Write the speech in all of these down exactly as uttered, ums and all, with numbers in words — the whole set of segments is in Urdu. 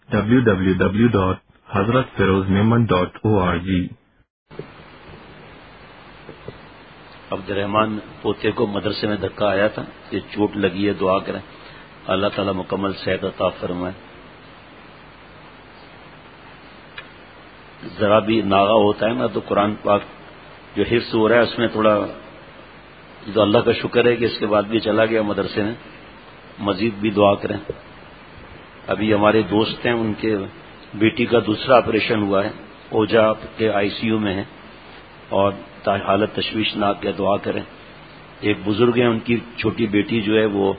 W W W dot Hazrat Feroz Memon dot O R G. Abdur Rahman پوتے کو مدرسے میں دھکا آیا تھا، یہ چوٹ لگی ہے، دعا کریں اللہ تعالیٰ مکمل صحت عطا فرمائے۔ ذرا بھی ناغا ہوتا ہے نا تو قرآن پاک جو حفظ ہو رہا ہے اس میں تھوڑا، تو اللہ کا شکر ہے کہ اس کے بعد بھی چلا گیا مدرسے میں، مزید بھی دعا کریں۔ ابھی ہمارے دوست ہیں، ان کے بیٹی کا دوسرا آپریشن ہوا ہے، اوجا کے آئی سی یو میں ہیں اور حالت تشویشناک ہے، دعا کریں۔ ایک بزرگ ہیں، ان کی چھوٹی بیٹی جو ہے وہ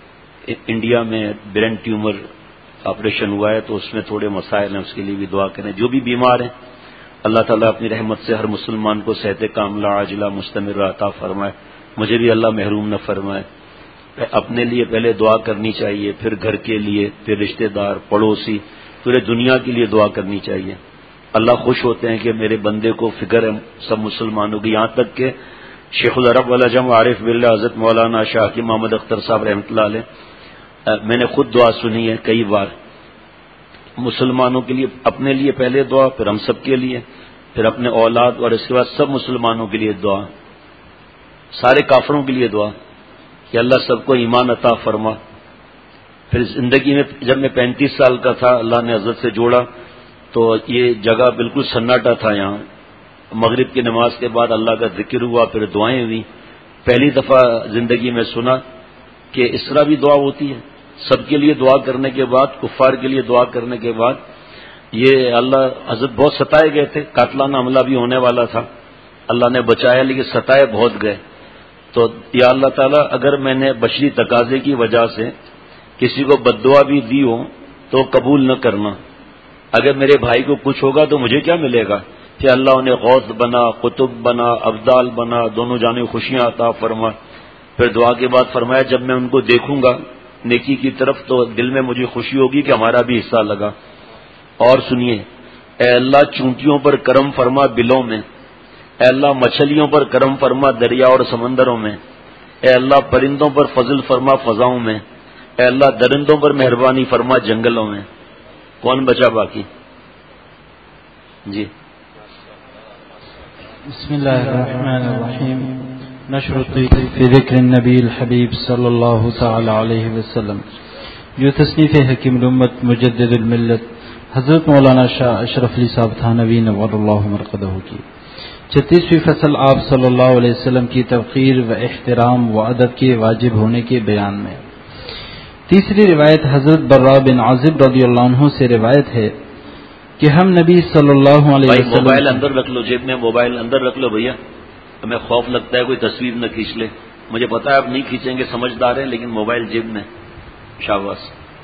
انڈیا میں برین ٹیومر آپریشن ہوا ہے تو اس میں تھوڑے مسائل ہیں، اس کے لیے بھی دعا کریں۔ جو بھی بیمار ہیں اللہ تعالیٰ اپنی رحمت سے ہر مسلمان کو صحت کاملہ عاجلہ مستمرہ عطا فرمائے، مجھے بھی اللہ محروم نہ فرمائے۔ اپنے لیے پہلے دعا کرنی چاہیے، پھر گھر کے لیے، پھر رشتہ دار، پڑوسی، پورے دنیا کے لیے دعا کرنی چاہیے۔ اللہ خوش ہوتے ہیں کہ میرے بندے کو فکر ہے سب مسلمانوں کی، یہاں تک کہ شیخ العرب والعجم عارف باللہ حضرت مولانا شاہ کی محمد اختر صاحب رحمۃ اللہ علیہ، میں نے خود دعا سنی ہے کئی بار مسلمانوں کے لیے، اپنے لیے پہلے دعا، پھر ہم سب کے لیے، پھر اپنے اولاد، اور اس کے بعد سب مسلمانوں کے لیے دعا، سارے کافروں کے لیے دعا کہ اللہ سب کو ایمان عطا فرما۔ پھر زندگی میں جب میں پینتیس سال کا تھا اللہ نے حضرت سے جوڑا تو یہ جگہ بالکل سناٹا تھا، یہاں مغرب کی نماز کے بعد اللہ کا ذکر ہوا، پھر دعائیں ہوئی۔ پہلی دفعہ زندگی میں سنا کہ اس طرح بھی دعا ہوتی ہے، سب کے لیے دعا کرنے کے بعد، کفار کے لیے دعا کرنے کے بعد۔ یہ اللہ حضرت بہت ستائے گئے تھے، قاتلانہ حملہ بھی ہونے والا تھا، اللہ نے بچایا لیکن ستائے بہت گئے۔ تو یا اللہ تعالیٰ اگر میں نے بشری تقاضے کی وجہ سے کسی کو بد دعا بھی دی ہو تو قبول نہ کرنا، اگر میرے بھائی کو کچھ ہوگا تو مجھے کیا ملے گا؟ کہ اللہ انہیں غوث بنا، قطب بنا، ابدال بنا، دونوں جانب خوشیاں عطا فرما۔ پھر دعا کے بعد فرمایا جب میں ان کو دیکھوں گا نیکی کی طرف تو دل میں مجھے خوشی ہوگی کہ ہمارا بھی حصہ لگا۔ اور سنیے، اے اللہ چونٹیوں پر کرم فرما بلوں میں، اے اللہ مچھلیوں پر کرم فرما دریا اور سمندروں میں، اے اللہ پرندوں پر فضل فرما فضاؤں میں، اے اللہ درندوں پر مہربانی فرما جنگلوں میں۔ کون بچا باقی؟ جی بسم اللہ الرحمن الرحیم۔ نشر فی ذکر النبی الحبیب صلی اللہ تعالی علیہ وسلم، جو تصنیف حکیم الامت مجدد الملت حضرت مولانا شاہ اشرف علی صاحب تھانوی نور اللہ مرقدہ کی چھتیسویں فصل آپ صلی اللہ علیہ وسلم کی توقیر و احترام و ادب کے واجب ہونے کے بیان میں۔ تیسری روایت حضرت برا بن عازب رضی اللہ عنہ سے روایت ہے کہ ہم نبی صلی اللہ علیہ وسلم، موبائل اندر رکھ لو، جیب میں موبائل اندر رکھ لو بھیا، ہمیں خوف لگتا ہے کوئی تصویر نہ کھینچ لے۔ مجھے پتا ہے آپ نہیں کھینچیں گے، سمجھدار ہیں، لیکن موبائل جیب میں۔ شاباش۔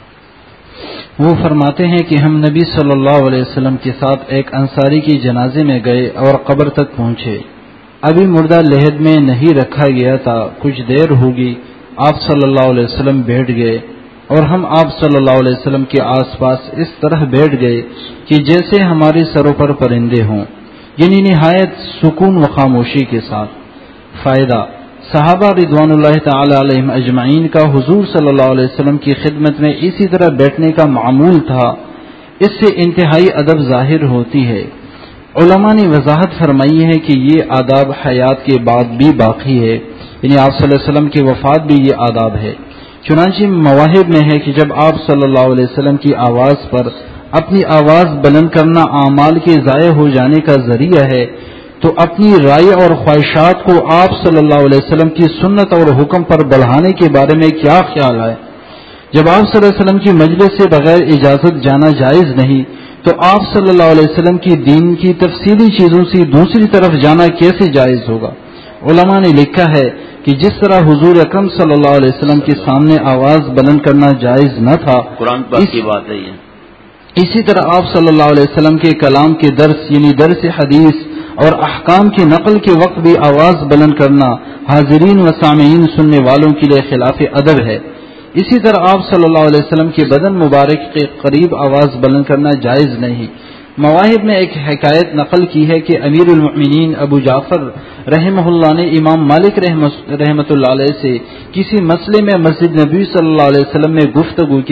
وہ فرماتے ہیں کہ ہم نبی صلی اللہ علیہ وسلم کے ساتھ ایک انصاری کی جنازے میں گئے اور قبر تک پہنچے۔ ابھی مردہ لحد میں نہیں رکھا گیا تھا، کچھ دیر ہوگی، آپ صلی اللہ علیہ وسلم بیٹھ گئے اور ہم آپ صلی اللہ علیہ وسلم کے آس پاس اس طرح بیٹھ گئے کہ جیسے ہمارے سروں پر پرندے ہوں، یعنی نہایت سکون و خاموشی کے ساتھ۔ فائدہ: صحابہ رضوان اللہ تعالی علیہم اجمعین کا حضور صلی اللہ علیہ وسلم کی خدمت میں اسی طرح بیٹھنے کا معمول تھا، اس سے انتہائی ادب ظاہر ہوتی ہے۔ علماء نے وضاحت فرمائی ہے کہ یہ آداب حیات کے بعد بھی باقی ہے، یعنی آپ صلی اللہ علیہ وسلم کی وفات بھی یہ آداب ہے۔ چنانچہ مواہب میں ہے کہ جب آپ صلی اللہ علیہ وسلم کی آواز پر اپنی آواز بلند کرنا اعمال کے ضائع ہو جانے کا ذریعہ ہے، تو اپنی رائے اور خواہشات کو آپ صلی اللہ علیہ وسلم کی سنت اور حکم پر بڑھانے کے بارے میں کیا خیال ہے؟ جب آپ صلی اللہ علیہ وسلم کی مجلس سے بغیر اجازت جانا جائز نہیں، تو آپ صلی اللہ علیہ وسلم کی دین کی تفصیلی چیزوں سے دوسری طرف جانا کیسے جائز ہوگا؟ علماء نے لکھا ہے کہ جس طرح حضور اکرم صلی اللہ علیہ وسلم کے سامنے آواز بلند کرنا جائز نہ تھا، قرآن پاک کی بات ہے یہ، اسی طرح آپ صلی اللہ علیہ وسلم کے کلام کے درس یعنی درس حدیث اور احکام کی نقل کے وقت بھی آواز بلند کرنا حاضرین و سامعین سننے والوں کے لیے خلاف ادب ہے۔ اسی طرح آپ صلی اللہ علیہ وسلم کے بدن مبارک کے قریب آواز بلند کرنا جائز نہیں۔ مواہب میں ایک حکایت نقل کی ہے کہ امیر المؤمنین ابو جعفر رحمہ اللہ نے امام مالک رحمۃ اللہ علیہ سے کسی مسئلے میں مسجد نبی صلی اللہ علیہ وسلم میں گفتگو کی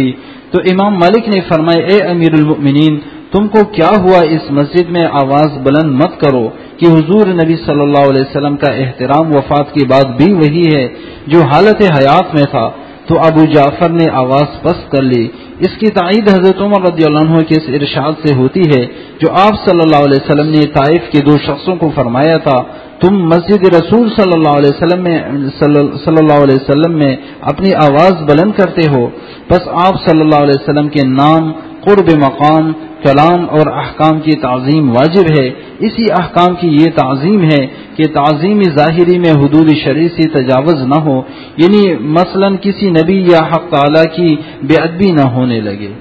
تو امام مالک نے فرمایا اے امیر المؤمنین تم کو کیا ہوا اس مسجد میں آواز بلند مت کرو کہ حضور نبی صلی اللہ علیہ وسلم کا احترام وفات کے بعد بھی وہی ہے جو حالت حیات میں تھا. تو ابو جعفر نے آواز پست کر لی. اس کی تائید حضرت عمر رضی اللہ عنہ کے اس ارشاد سے ہوتی ہے جو آپ صلی اللہ علیہ وسلم نے طائف کے دو شخصوں کو فرمایا تھا تم مسجد رسول صلی اللہ علیہ وسلم میں صلی اللہ علیہ وسلم میں اپنی آواز بلند کرتے ہو. بس آپ صلی اللہ علیہ وسلم کے نام قرب مقام کلام اور احکام کی تعظیم واجب ہے. اسی احکام کی یہ تعظیم ہے کہ تعظیم ظاہری میں حدود شرعی سے تجاوز نہ ہو, یعنی مثلا کسی نبی یا حق تعالی کی بے ادبی نہ ہونے لگے.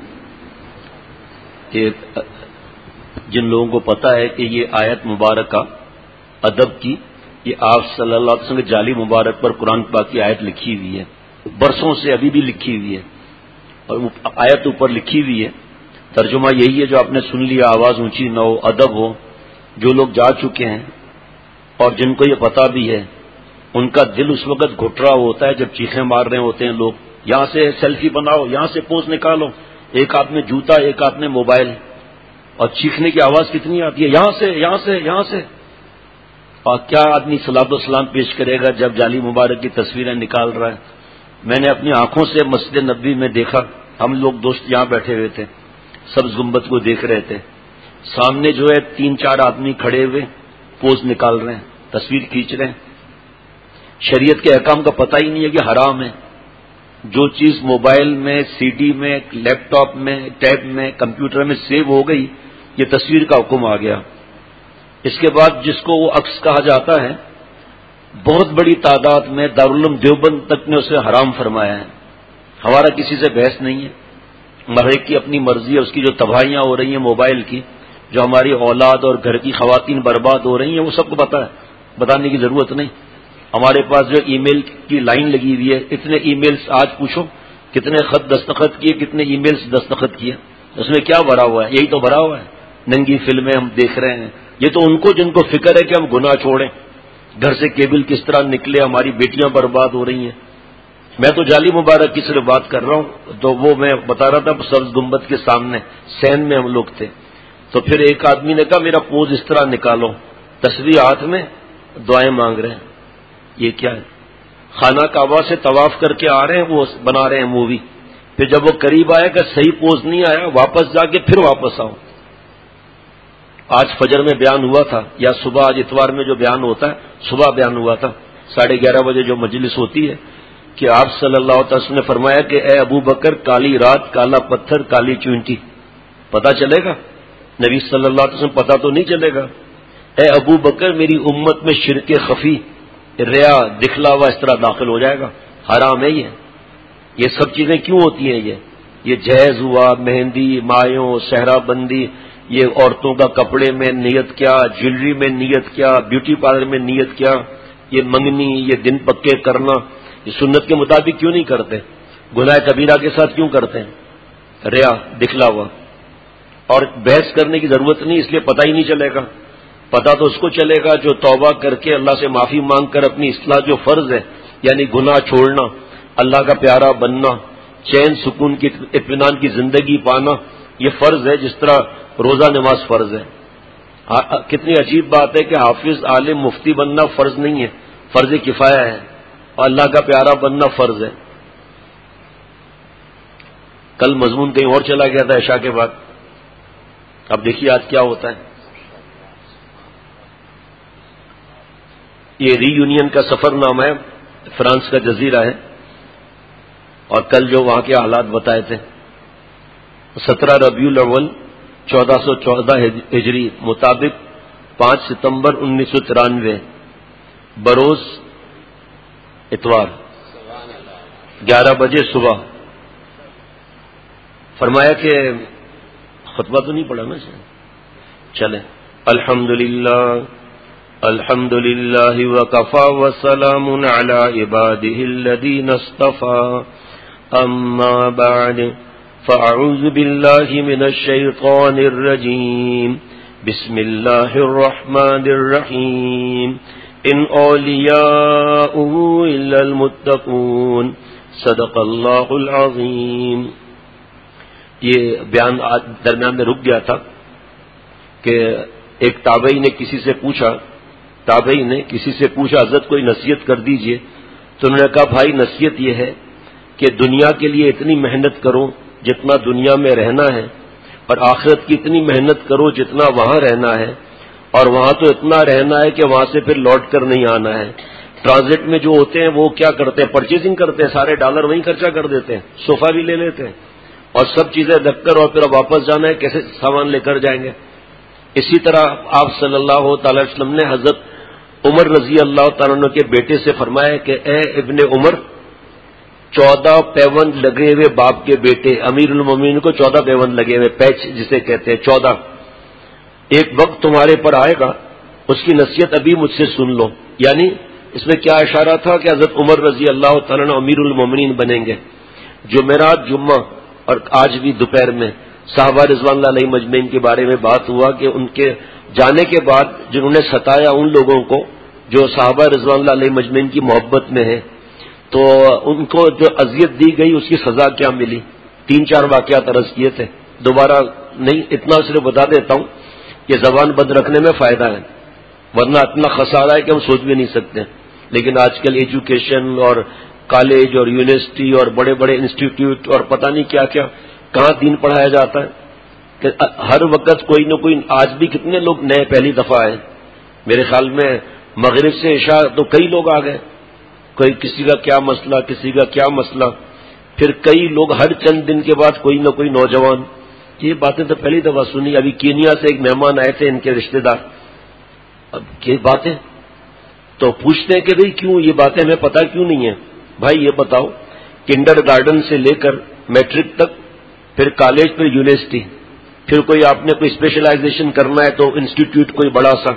کہ جن لوگوں کو پتا ہے کہ یہ آیت مبارکہ ادب کی یہ آپ صلی اللہ علیہ وسلم کے جعلی مبارک پر قرآن پاک کی آیت لکھی ہوئی ہے, برسوں سے ابھی بھی لکھی ہوئی ہے, اور آیت اوپر لکھی ہوئی ہے. ترجمہ یہی ہے جو آپ نے سن لیا, آواز اونچی نہ ہو, ادب ہو. جو لوگ جا چکے ہیں اور جن کو یہ پتا بھی ہے ان کا دل اس وقت گھٹ رہا ہوتا ہے جب چیخیں مار رہے ہوتے ہیں لوگ, یہاں سے سیلفی بناؤ, یہاں سے پوز نکالو, ایک ہاتھ میں جوتا ایک ہاتھ میں موبائل, اور چیخنے کی آواز کتنی آتی ہے یہاں سے یہاں سے یہاں سے. اور کیا آدمی صلاۃ والسلام پیش کرے گا جب جعلی مبارک کی تصویریں نکال رہا ہے. میں نے اپنی آنکھوں سے مسجد نبوی میں دیکھا, ہم لوگ دوست یہاں بیٹھے ہوئے تھے, سبز گنبد کو دیکھ رہے تھے, سامنے جو ہے تین چار آدمی کھڑے ہوئے پوز نکال رہے ہیں, تصویر کھینچ رہے ہیں. شریعت کے احکام کا پتہ ہی نہیں ہے کہ حرام ہے. جو چیز موبائل میں, سی ڈی میں, لیپ ٹاپ میں, ٹیب میں, کمپیوٹر میں سیو ہو گئی, یہ تصویر کا حکم آ گیا. اس کے بعد جس کو وہ عکس کہا جاتا ہے بہت بڑی تعداد میں دارالعلوم دیوبند تک نے اسے حرام فرمایا ہے. ہمارا کسی سے بحث نہیں ہے, ہر ایک کی اپنی مرضی ہے. اس کی جو تباہیاں ہو رہی ہیں موبائل کی, جو ہماری اولاد اور گھر کی خواتین برباد ہو رہی ہیں, وہ سب کو پتہ ہے, بتانے کی ضرورت نہیں. ہمارے پاس جو ای میل کی لائن لگی ہوئی ہے, اتنے ای میلز آج پوچھو کتنے خط دستخط کیے, کتنے ای میلز دستخط کیے, اس میں کیا بھرا ہوا ہے؟ یہی تو بھرا ہوا ہے, ننگی فلمیں ہم دیکھ رہے ہیں. یہ تو ان کو جن کو فکر ہے کہ ہم گناہ چھوڑیں, گھر سے کیبل کس طرح نکلے, ہماری بیٹیاں برباد ہو رہی ہیں. میں تو جعلی مبارک کی صرف بات کر رہا ہوں, تو وہ میں بتا رہا تھا سبز گنبد کے سامنے سین میں ہم لوگ تھے. تو پھر ایک آدمی نے کہا میرا پوز اس طرح نکالو, تصویر ہاتھ میں, دعائیں مانگ رہے ہیں. یہ کیا ہے؟ خانہ کعبہ سے طواف کر کے آ رہے ہیں, وہ بنا رہے ہیں مووی. پھر جب وہ قریب آیا کہ صحیح پوز نہیں آیا, واپس جا کے پھر واپس آؤ. آج فجر میں بیان ہوا تھا, یا صبح آج اتوار میں جو بیان ہوتا ہے, صبح بیان ہوا تھا ساڑھے گیارہ بجے جو مجلس ہوتی ہے, کہ آپ صلی اللہ علیہ وسلم نے فرمایا کہ اے ابو بکر, کالی رات, کالا پتھر, کالی چونٹی, پتہ چلے گا؟ نبی صلی اللہ علیہ وسلم پتہ تو نہیں چلے گا. اے ابو بکر, میری امت میں شرک خفی, ریا, دکھلاوا اس طرح داخل ہو جائے گا, حرام ہے یہ. یہ سب چیزیں کیوں ہوتی ہیں؟ یہ یہ جہیز ہوا, مہندی, مایوں, صحرا بندی, یہ عورتوں کا کپڑے میں نیت کیا, جویلری میں نیت کیا, بیوٹی پارلر میں نیت کیا, یہ منگنی, یہ دن پکے کرنا, یہ سنت کے مطابق کیوں نہیں کرتے؟ گناہ کبیرہ کے ساتھ کیوں کرتے ہیں؟ ریا, دکھلاوا. اور بحث کرنے کی ضرورت نہیں, اس لیے پتہ ہی نہیں چلے گا. پتہ تو اس کو چلے گا جو توبہ کر کے اللہ سے معافی مانگ کر اپنی اصلاح جو فرض ہے, یعنی گناہ چھوڑنا, اللہ کا پیارا بننا, چین سکون کی اطمینان کی زندگی پانا, یہ فرض ہے. جس طرح روزہ نماز فرض ہے. کتنی عجیب بات ہے کہ حافظ, عالم, مفتی بننا فرض نہیں ہے, فرض کفایہ ہے, اور اللہ کا پیارا بننا فرض ہے. کل مضمون کہیں اور چلا گیا تھا عشاء کے بعد, اب دیکھیے آج کیا ہوتا ہے. یہ ری یونین کا سفر نامہ ہے, فرانس کا جزیرہ ہے, اور کل جو وہاں کے حالات بتائے تھے. سترہ ربیع الاول چودہ سو چودہ ہجری مطابق پانچ ستمبر انیس سو ترانوے بروز اتوار گیارہ بجے صبح. فرمایا کہ خطبہ تو نہیں پڑھا نا, چلیں. الحمدللہ الحمدللہ وکفا وسلام علی عبادہ الذین اصطفى, اما بعد فاعوذ باللہ من الشیطان الرجیم, بسم اللہ الرحمن الرحیم, ان اولیاؤہ الا المتقون, صدق اللہ العظیم. یہ بیان درمیان میں رک گیا تھا کہ ایک تابعی نے کسی سے پوچھا تابعی نے کسی سے پوچھا حضرت کوئی نصیحت کر دیجئے، تو انہوں نے کہا بھائی نصیحت یہ ہے کہ دنیا کے لیے اتنی محنت کرو جتنا دنیا میں رہنا ہے، اور آخرت کی اتنی محنت کرو جتنا وہاں رہنا ہے، اور وہاں تو اتنا رہنا ہے کہ وہاں سے پھر لوٹ کر نہیں آنا ہے۔ ٹرانزٹ میں جو ہوتے ہیں وہ کیا کرتے ہیں، پرچیزنگ کرتے ہیں، سارے ڈالر وہیں خرچہ کر دیتے ہیں، صوفہ بھی لے لیتے ہیں اور سب چیزیں رکھ کر، اور پھر واپس جانا ہے کیسے سامان لے کر جائیں گے۔ اسی طرح آپ صلی اللہ تعالی وسلم نے حضرت عمر رضی اللہ تعالیٰ عنہ کے بیٹے سے فرمایا کہ اے ابن عمر، چودہ پیوند لگے ہوئے باپ کے بیٹے، امیر المومنین کو چودہ پیوند لگے ہوئے، پیچ جسے کہتے ہیں چودہ، ایک وقت تمہارے پر آئے گا، اس کی نصیحت ابھی مجھ سے سن لو۔ یعنی اس میں کیا اشارہ تھا کہ حضرت عمر رضی اللہ تعالیٰ عنہ امیر المومنین بنیں گے۔ جمعرات جمعہ اور آج بھی دوپہر میں صحابہ رضوان اللہ علیہ مجمعین کے بارے میں بات ہوا کہ ان کے جانے کے بعد جنہوں نے ستایا ان لوگوں کو جو صحابہ رضوان اللہ علیہ مجمعین کی محبت میں ہیں، تو ان کو جو اذیت دی گئی اس کی سزا کیا ملی۔ تین چار واقعات عرض کیے تھے، دوبارہ نہیں، اتنا صرف بتا دیتا ہوں کہ زبان بند رکھنے میں فائدہ ہے، ورنہ اتنا خسارہ ہے کہ ہم سوچ بھی نہیں سکتے۔ لیکن آج کل ایجوکیشن اور کالج اور یونیورسٹی اور بڑے بڑے انسٹیٹیوٹ اور پتہ نہیں کیا کیا کہاں دین پڑھایا جاتا ہے کہ ہر وقت کوئی نہ کوئی، آج بھی کتنے لوگ نئے پہلی دفعہ آئے، میرے خیال میں مغرب سے عشاء تو کئی لوگ آ گئے، کوئی کسی کا کیا مسئلہ کسی کا کیا مسئلہ، پھر کئی لوگ ہر چند دن کے بعد کوئی نہ کوئی نوجوان، یہ باتیں تو پہلی دفعہ سنی۔ ابھی کینیا سے ایک مہمان آئے تھے ان کے رشتہ دار، اب یہ باتیں تو پوچھتے ہیں کہ بھئی کیوں یہ باتیں ہمیں پتہ کیوں نہیں ہے؟ بھائی یہ بتاؤ، کنڈر گارڈن سے لے کر میٹرک تک، پھر کالج، پھر یونیورسٹی، پھر کوئی آپ نے کوئی اسپیشلائزیشن کرنا ہے تو انسٹیٹیوٹ کوئی بڑا سا،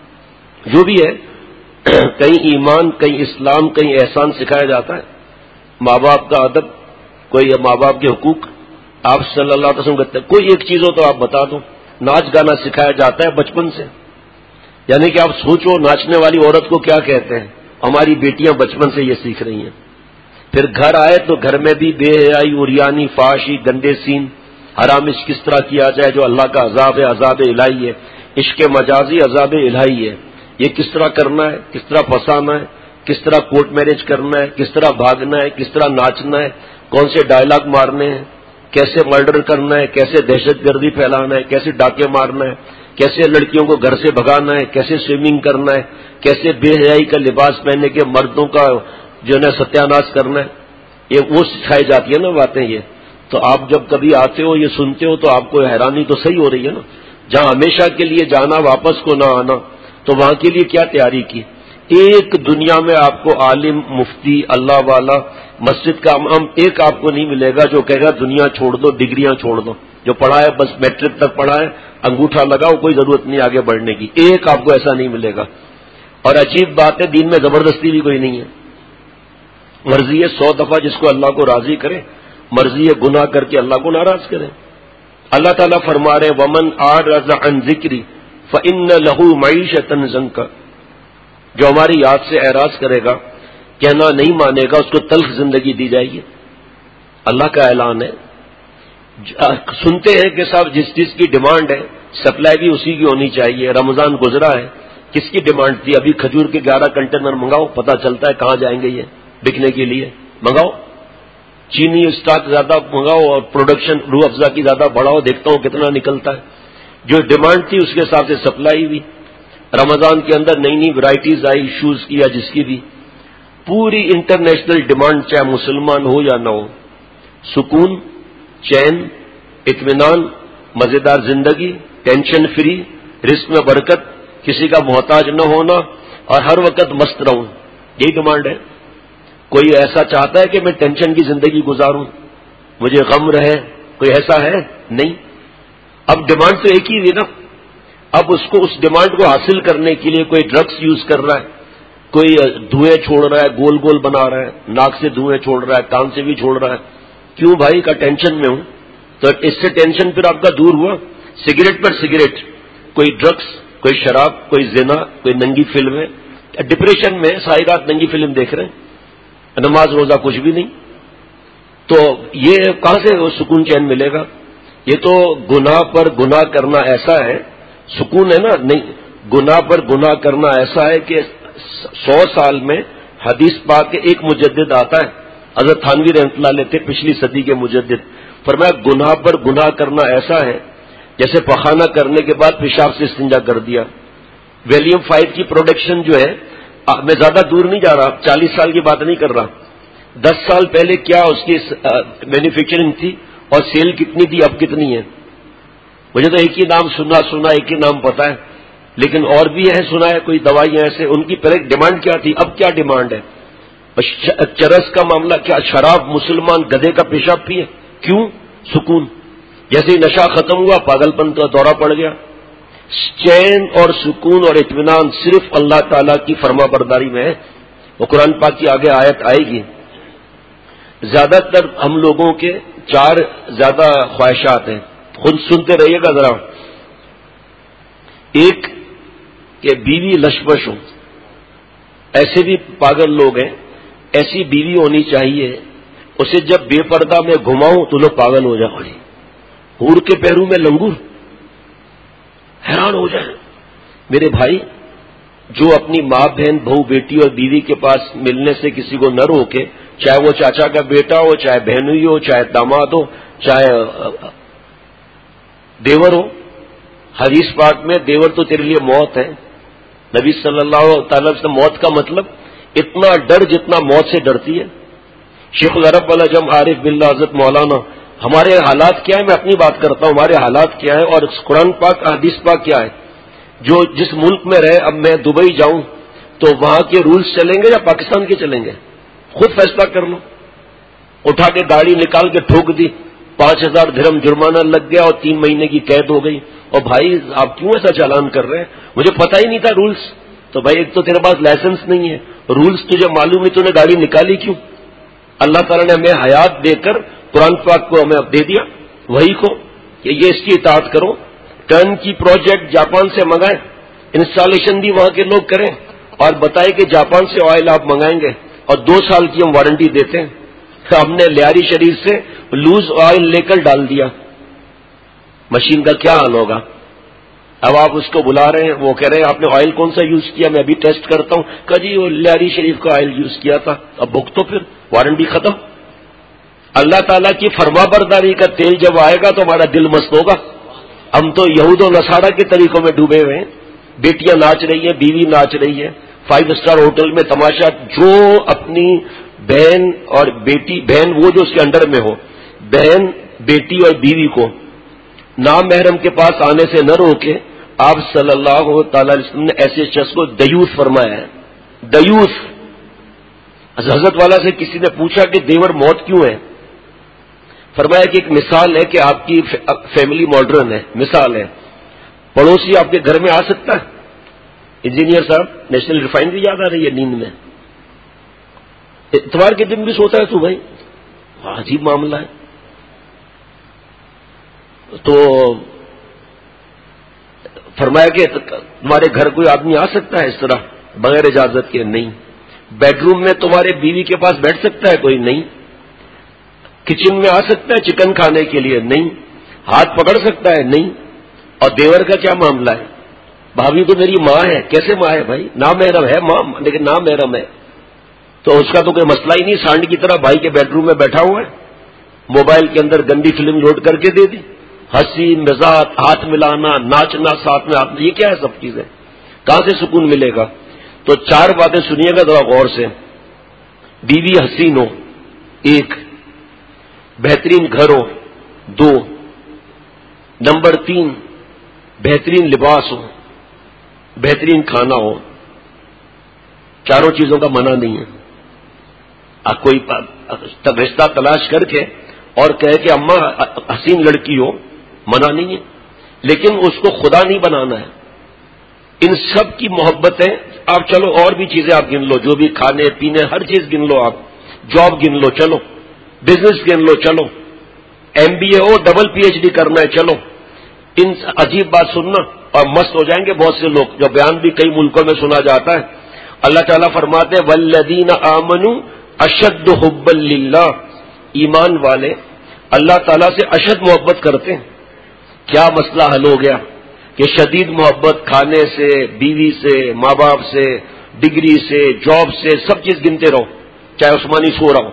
جو بھی ہے، کہیں ایمان کہیں اسلام کہیں احسان سکھایا جاتا ہے، ماں باپ کا ادب، کوئی ماں باپ کے حقوق آپ صلی اللہ علیہ وسلم کرتے ہیں، کوئی ایک چیز ہو تو آپ بتا دو۔ ناچ گانا سکھایا جاتا ہے بچپن سے، یعنی کہ آپ سوچو ناچنے والی عورت کو کیا کہتے ہیں، ہماری بیٹیاں بچپن سے یہ سیکھ رہی ہیں۔ پھر گھر آئے تو گھر میں بھی بے حیائی، عریانی، فحاشی، گندے سین، حرام عشق کس طرح کیا جائے جو اللہ کا عذاب ہے، عذاب الہی ہے، عشق مجازی عذاب الہی ہے، یہ کس طرح کرنا ہے، کس طرح پھنسانا ہے، کس طرح کورٹ میرج کرنا ہے، کس طرح بھاگنا ہے، کس طرح ناچنا ہے، کون سے ڈائلاگ مارنے ہیں، کیسے مرڈر کرنا ہے، کیسے دہشت گردی پھیلانا ہے، کیسے ڈاکے مارنا ہے، کیسے لڑکیوں کو گھر سے بھگانا ہے، کیسے سوئمنگ کرنا ہے، کیسے بے حیائی کا لباس پہننے کے مردوں کا جو ہے ستیہ ناش کرنا ہے، یہ وہ سکھائی جاتی ہے نا باتیں یہ۔ تو آپ جب کبھی آتے ہو یہ سنتے ہو تو آپ کو حیرانی تو صحیح ہو رہی ہے نا، جہاں ہمیشہ کے لیے جانا واپس کو نہ آنا، تو وہاں کے لیے کیا تیاری کی۔ ایک دنیا میں آپ کو عالم، مفتی، اللہ والا، مسجد کا امام ایک آپ کو نہیں ملے گا جو کہے گا دنیا چھوڑ دو، ڈگریاں چھوڑ دو، جو پڑھا ہے بس میٹرک تک پڑھا ہے، انگوٹھا لگاؤ، کوئی ضرورت نہیں آگے بڑھنے کی، ایک آپ کو ایسا نہیں ملے گا۔ اور عجیب بات ہے، دین میں زبردستی بھی کوئی نہیں ہے، مرضی ہے سو دفعہ جس کو اللہ کو راضی کرے، مرضی ہے گناہ کر کے اللہ کو ناراض کرے۔ اللہ تعالیٰ فرما رہے ومن اعرض عن ذکری فإن له معیشۃ ضنکا، جو ہماری یاد سے اعراض کرے گا، کہنا نہیں مانے گا، اس کو تلخ زندگی دی جائے گی۔ اللہ کا اعلان ہے، سنتے ہیں کہ صاحب جس چیز کی ڈیمانڈ ہے سپلائی بھی اسی کی ہونی چاہیے۔ رمضان گزرا ہے، کس کی ڈیمانڈ تھی؟ ابھی کھجور کے گیارہ کنٹینر منگاؤ، پتہ چلتا ہے کہاں جائیں گے یہ بکنے کے لیے، منگاؤ۔ چینی اسٹاک زیادہ منگاؤ اور پروڈکشن روح افزا کی زیادہ بڑھاؤ، دیکھتا ہوں کتنا نکلتا ہے۔ جو ڈیمانڈ تھی اس کے حساب سے سپلائی ہوئی۔ رمضان کے اندر نئی نئی ورائٹیز آئی شوز کی یا جس کی بھی، پوری انٹرنیشنل ڈیمانڈ، چاہے مسلمان ہو یا نہ ہو، سکون، چین، اطمینان، مزیدار زندگی، ٹینشن فری، رزق میں برکت، کسی کا محتاج نہ ہونا اور ہر وقت مست رہوں، یہی ڈیمانڈ ہے۔ کوئی ایسا چاہتا ہے کہ میں ٹینشن کی زندگی گزاروں، مجھے غم رہے؟ کوئی ایسا ہے؟ نہیں۔ اب ڈیمانڈ تو ایک ہی ہے نا، اب اس کو اس ڈیمانڈ کو حاصل کرنے کے لیے کوئی ڈرگس یوز کر رہا ہے، کوئی دھوئیں چھوڑ رہا ہے، گول گول بنا رہا ہے، ناک سے دھوئیں چھوڑ رہا ہے، کان سے بھی چھوڑ رہا ہے، کیوں بھائی کا ٹینشن میں ہوں، تو اس سے ٹینشن پھر آپ کا دور ہوا۔ سگریٹ پر سگریٹ، کوئی ڈرگس، کوئی شراب، کوئی زنا، کوئی ننگی فلمیں، ڈپریشن میں ساری رات ننگی فلم دیکھ رہے ہیں، نماز روزہ کچھ بھی نہیں، تو یہ کہاں سے وہ سکون چین ملے گا؟ یہ تو گناہ پر گناہ کرنا ایسا ہے، سکون ہے نا، نہیں، گناہ پر گناہ کرنا ایسا ہے کہ سو سال میں حدیث پاک کے ایک مجدد آتا ہے، حضرت تھانوی رحمۃ اللہ علیہ تھے پچھلی صدی کے مجدد، فرمایا گناہ پر گناہ کرنا ایسا ہے جیسے پخانہ کرنے کے بعد پیشاب سے استنجا کر دیا۔ ویلیم فائیو کی پروڈکشن جو ہے، میں زیادہ دور نہیں جا رہا، چالیس سال کی بات نہیں کر رہا، دس سال پہلے کیا اس کی مینوفیکچرنگ تھی اور سیل کتنی تھی، اب کتنی ہے؟ مجھے تو ایک ہی نام سنا سنا ایک ہی نام پتا ہے، لیکن اور بھی ہے سنا ہے کوئی دوائیاں ایسے، ان کی پہلے ڈیمانڈ کیا تھی، اب کیا ڈیمانڈ ہے؟ چرس کا معاملہ کیا، شراب مسلمان گدھے کا پیشاب پیے، کیوں؟ سکون۔ جیسے ہی نشہ ختم ہوا پاگل پن کا دورہ پڑ گیا۔ چین اور سکون اور اطمینان صرف اللہ تعالیٰ کی فرما برداری میں ہے۔ وہ قرآن پاک کی آگے آیت آئے گی۔ زیادہ تر ہم لوگوں کے چار زیادہ خواہشات ہیں، خود سنتے رہیے گا ذرا۔ ایک کہ بیوی لشپش ہو، ایسے بھی پاگل لوگ ہیں، ایسی بیوی ہونی چاہیے اسے جب بے پردہ میں گھماؤں تو لوگ پاگل ہو جائیں، حور کے پیروں میں لنگور، حیران ہو جائیں۔ میرے بھائی، جو اپنی ماں بہن بہو بیٹی اور بیوی کے پاس ملنے سے کسی کو نہ روکے، چاہے وہ چاچا کا بیٹا ہو، چاہے بہنوئی ہو، چاہے داماد ہو، چاہے دیور ہو، حدیث پاک میں دیور تو تیرے لیے موت ہے۔ نبی صلی اللہ تعالی وسلم موت کا مطلب اتنا ڈر جتنا موت سے ڈرتی ہے۔ شیخ العرب العجم عارف باللہ حضرت مولانا، ہمارے حالات کیا ہے، میں اپنی بات کرتا ہوں، ہمارے حالات کیا ہے اور قرآن پاک حدیث پاک کیا ہے۔ جو جس ملک میں رہے، اب میں دبئی جاؤں تو وہاں کے رولز چلیں گے یا پاکستان کے چلیں گے؟ خود فیصلہ کر لو۔ اٹھا کے گاڑی نکال کے ٹھوک دی، پانچ ہزار درہم جرمانہ لگ گیا اور تین مہینے کی قید ہو گئی۔ اور بھائی آپ کیوں ایسا چالان کر رہے ہیں؟ مجھے پتہ ہی نہیں تھا رولز۔ تو بھائی ایک تو تیرے پاس لائسنس نہیں ہے، رولز تجھے معلوم ہے، تو نے گاڑی نکالی کیوں؟ اللہ تعالیٰ نے ہمیں حیات دے کر قرآن پاک کو ہمیں دے دیا، وہی کو کہ یہ اس کی اطاعت کرو۔ ٹرن کی پروجیکٹ جاپان سے منگائیں، انسٹالیشن بھی وہاں کے لوگ کریں اور بتائیں کہ جاپان سے آئل آپ منگائیں گے اور دو سال کی ہم وارنٹی دیتے ہیں۔ ہم نے لیاری شریف سے لوز آئل لے کر ڈال دیا، مشین کا کیا حال ہوگا؟ اب آپ اس کو بلا رہے ہیں، وہ کہہ رہے ہیں آپ نے آئل کون سا یوز کیا؟ میں ابھی ٹیسٹ کرتا ہوں۔ کہ جی وہ لیاری شریف کا آئل یوز کیا تھا۔ اب بک تو پھر وارنٹی ختم۔ اللہ تعالیٰ کی فرما برداری کا تیل جب آئے گا تو ہمارا دل مست ہوگا۔ ہم تو یہود و نصارہ کے طریقوں میں ڈوبے ہوئے ہیں، بیٹیاں ناچ رہی ہیں، بیوی ناچ رہی ہے، فائیو اسٹار ہوٹل میں تماشا۔ جو اپنی بہن اور بیٹی، بہن وہ جو اس کے انڈر میں ہو، بہن بیٹی اور بیوی کو نام محرم کے پاس آنے سے نہ روکے، آپ صلی اللہ تعالی علیہ وسلم نے ایسے شخص کو دیوث فرمایا ہے۔ دیوث۔ حضرت والا سے کسی نے پوچھا کہ دیور موت کیوں ہے؟ فرمایا کہ ایک مثال ہے کہ آپ کی فیملی ماڈرن ہے، مثال ہے، پڑوسی آپ کے گھر میں آ سکتا ہے؟ انجینئر صاحب، نیشنل ریفائنری یاد آ رہی ہے نیند میں، اتوار کے دن بھی سوتا ہے تو بھائی عجیب معاملہ ہے۔ تو فرمایا کہ تمہارے گھر کوئی آدمی آ سکتا ہے اس طرح بغیر اجازت کے؟ نہیں۔ بیڈ روم میں تمہارے بیوی کے پاس بیٹھ سکتا ہے کوئی؟ نہیں۔ کچن میں آ سکتا ہے چکن کھانے کے لیے؟ نہیں۔ ہاتھ پکڑ سکتا ہے؟ نہیں۔ اور دیور کا کیا معاملہ ہے؟ بھابھی تو میری ماں ہے۔ کیسے ماں ہے بھائی؟ نامحرم ہے ماں، لیکن نامحرم ہے تو اس کا تو کوئی مسئلہ ہی نہیں، سانڈ کی طرح بھائی کے بیڈ روم میں بیٹھا ہوا ہے، موبائل کے اندر گندی فلم لوڈ کر کے دے دی، ہنسی مزاح، ہاتھ ملانا، ناچنا ساتھ میں، ہاتھ، یہ کیا ہے سب چیزیں؟ کہاں سے سکون ملے گا؟ تو چار باتیں سنیے گا ذرا غور سے۔ بیوی حسین ہو، ایک، بہترین گھر ہو، دو، نمبر تین بہترین لباس ہو، بہترین کھانا ہو۔ چاروں چیزوں کا منع نہیں ہے۔ آپ کوئی رشتہ تلاش کر کے اور کہے کہ اماں حسین لڑکی ہو، منع نہیں ہے، لیکن اس کو خدا نہیں بنانا ہے۔ ان سب کی محبتیں آپ چلو، اور بھی چیزیں آپ گن لو، جو بھی کھانے پینے ہر چیز گن لو، آپ جاب گن لو، چلو بزنس گن لو، چلو ایم بی اے ہو، ڈبل پی ایچ ڈی کرنا ہے، چلو۔ ان عجیب بات سننا اور مست ہو جائیں گے بہت سے لوگ، جو بیان بھی کئی ملکوں میں سنا جاتا ہے۔ اللہ تعالیٰ فرماتے ہیں والذین آمنوا اشد حبا للہ، ایمان والے اللہ تعالیٰ سے اشد محبت کرتے ہیں۔ کیا مسئلہ حل ہو گیا کہ شدید محبت کھانے سے، بیوی سے، ماں باپ سے، ڈگری سے، جاب سے، سب چیز گنتے رہو، چاہے عثمانی سو رہا ہو،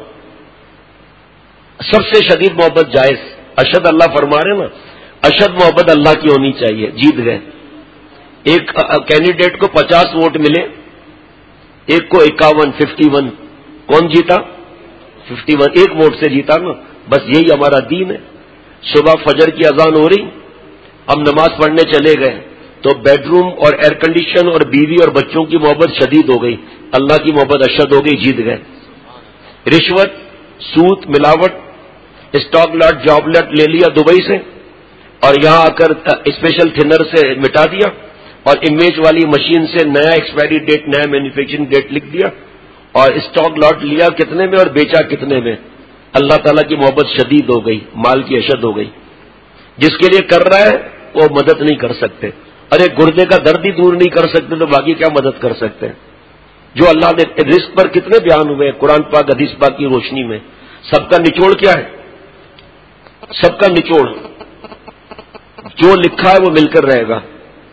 سب سے شدید محبت جائز. اشد اللہ فرما رہے نا، اشد محبت اللہ کی ہونی چاہیے. جیت گئے. ایک کینڈیڈیٹ کو پچاس ووٹ ملے، ایک کو اکاون، ففٹی ون. کون جیتا؟ Fifty one. ایک ووٹ سے جیتا نا. بس یہی ہمارا دین ہے. صبح فجر کی اذان ہو رہی، ہم نماز پڑھنے چلے گئے تو بیڈ روم اور ایئر کنڈیشن اور بیوی اور بچوں کی محبت شدید ہو گئی، اللہ کی محبت اشد ہو گئی، جیت گئے. رشوت، سود، ملاوٹ، اسٹاک لاٹ، جاب لاٹ لے لیا دبئی سے اور یہاں آ کر اسپیشل تھنر سے مٹا دیا اور امیج والی مشین سے نیا ایکسپائری ڈیٹ، نیا مینوفیکچرنگ ڈیٹ لکھ دیا اور اسٹاک لاٹ لیا کتنے میں اور بیچا کتنے میں. اللہ تعالیٰ کی محبت شدید ہو گئی، مال کی اشد ہو گئی. جس کے لیے کر رہا ہے وہ مدد نہیں کر سکتے. ارے گردے کا درد ہی دور نہیں کر سکتے تو باقی کیا مدد کر سکتے ہیں؟ جو اللہ نے رزق پر کتنے بیان ہوئے قرآن پاک حدیث پاک کی روشنی میں. سب کا نچوڑ کیا ہے؟ سب کا نچوڑ جو لکھا ہے وہ مل کر رہے گا.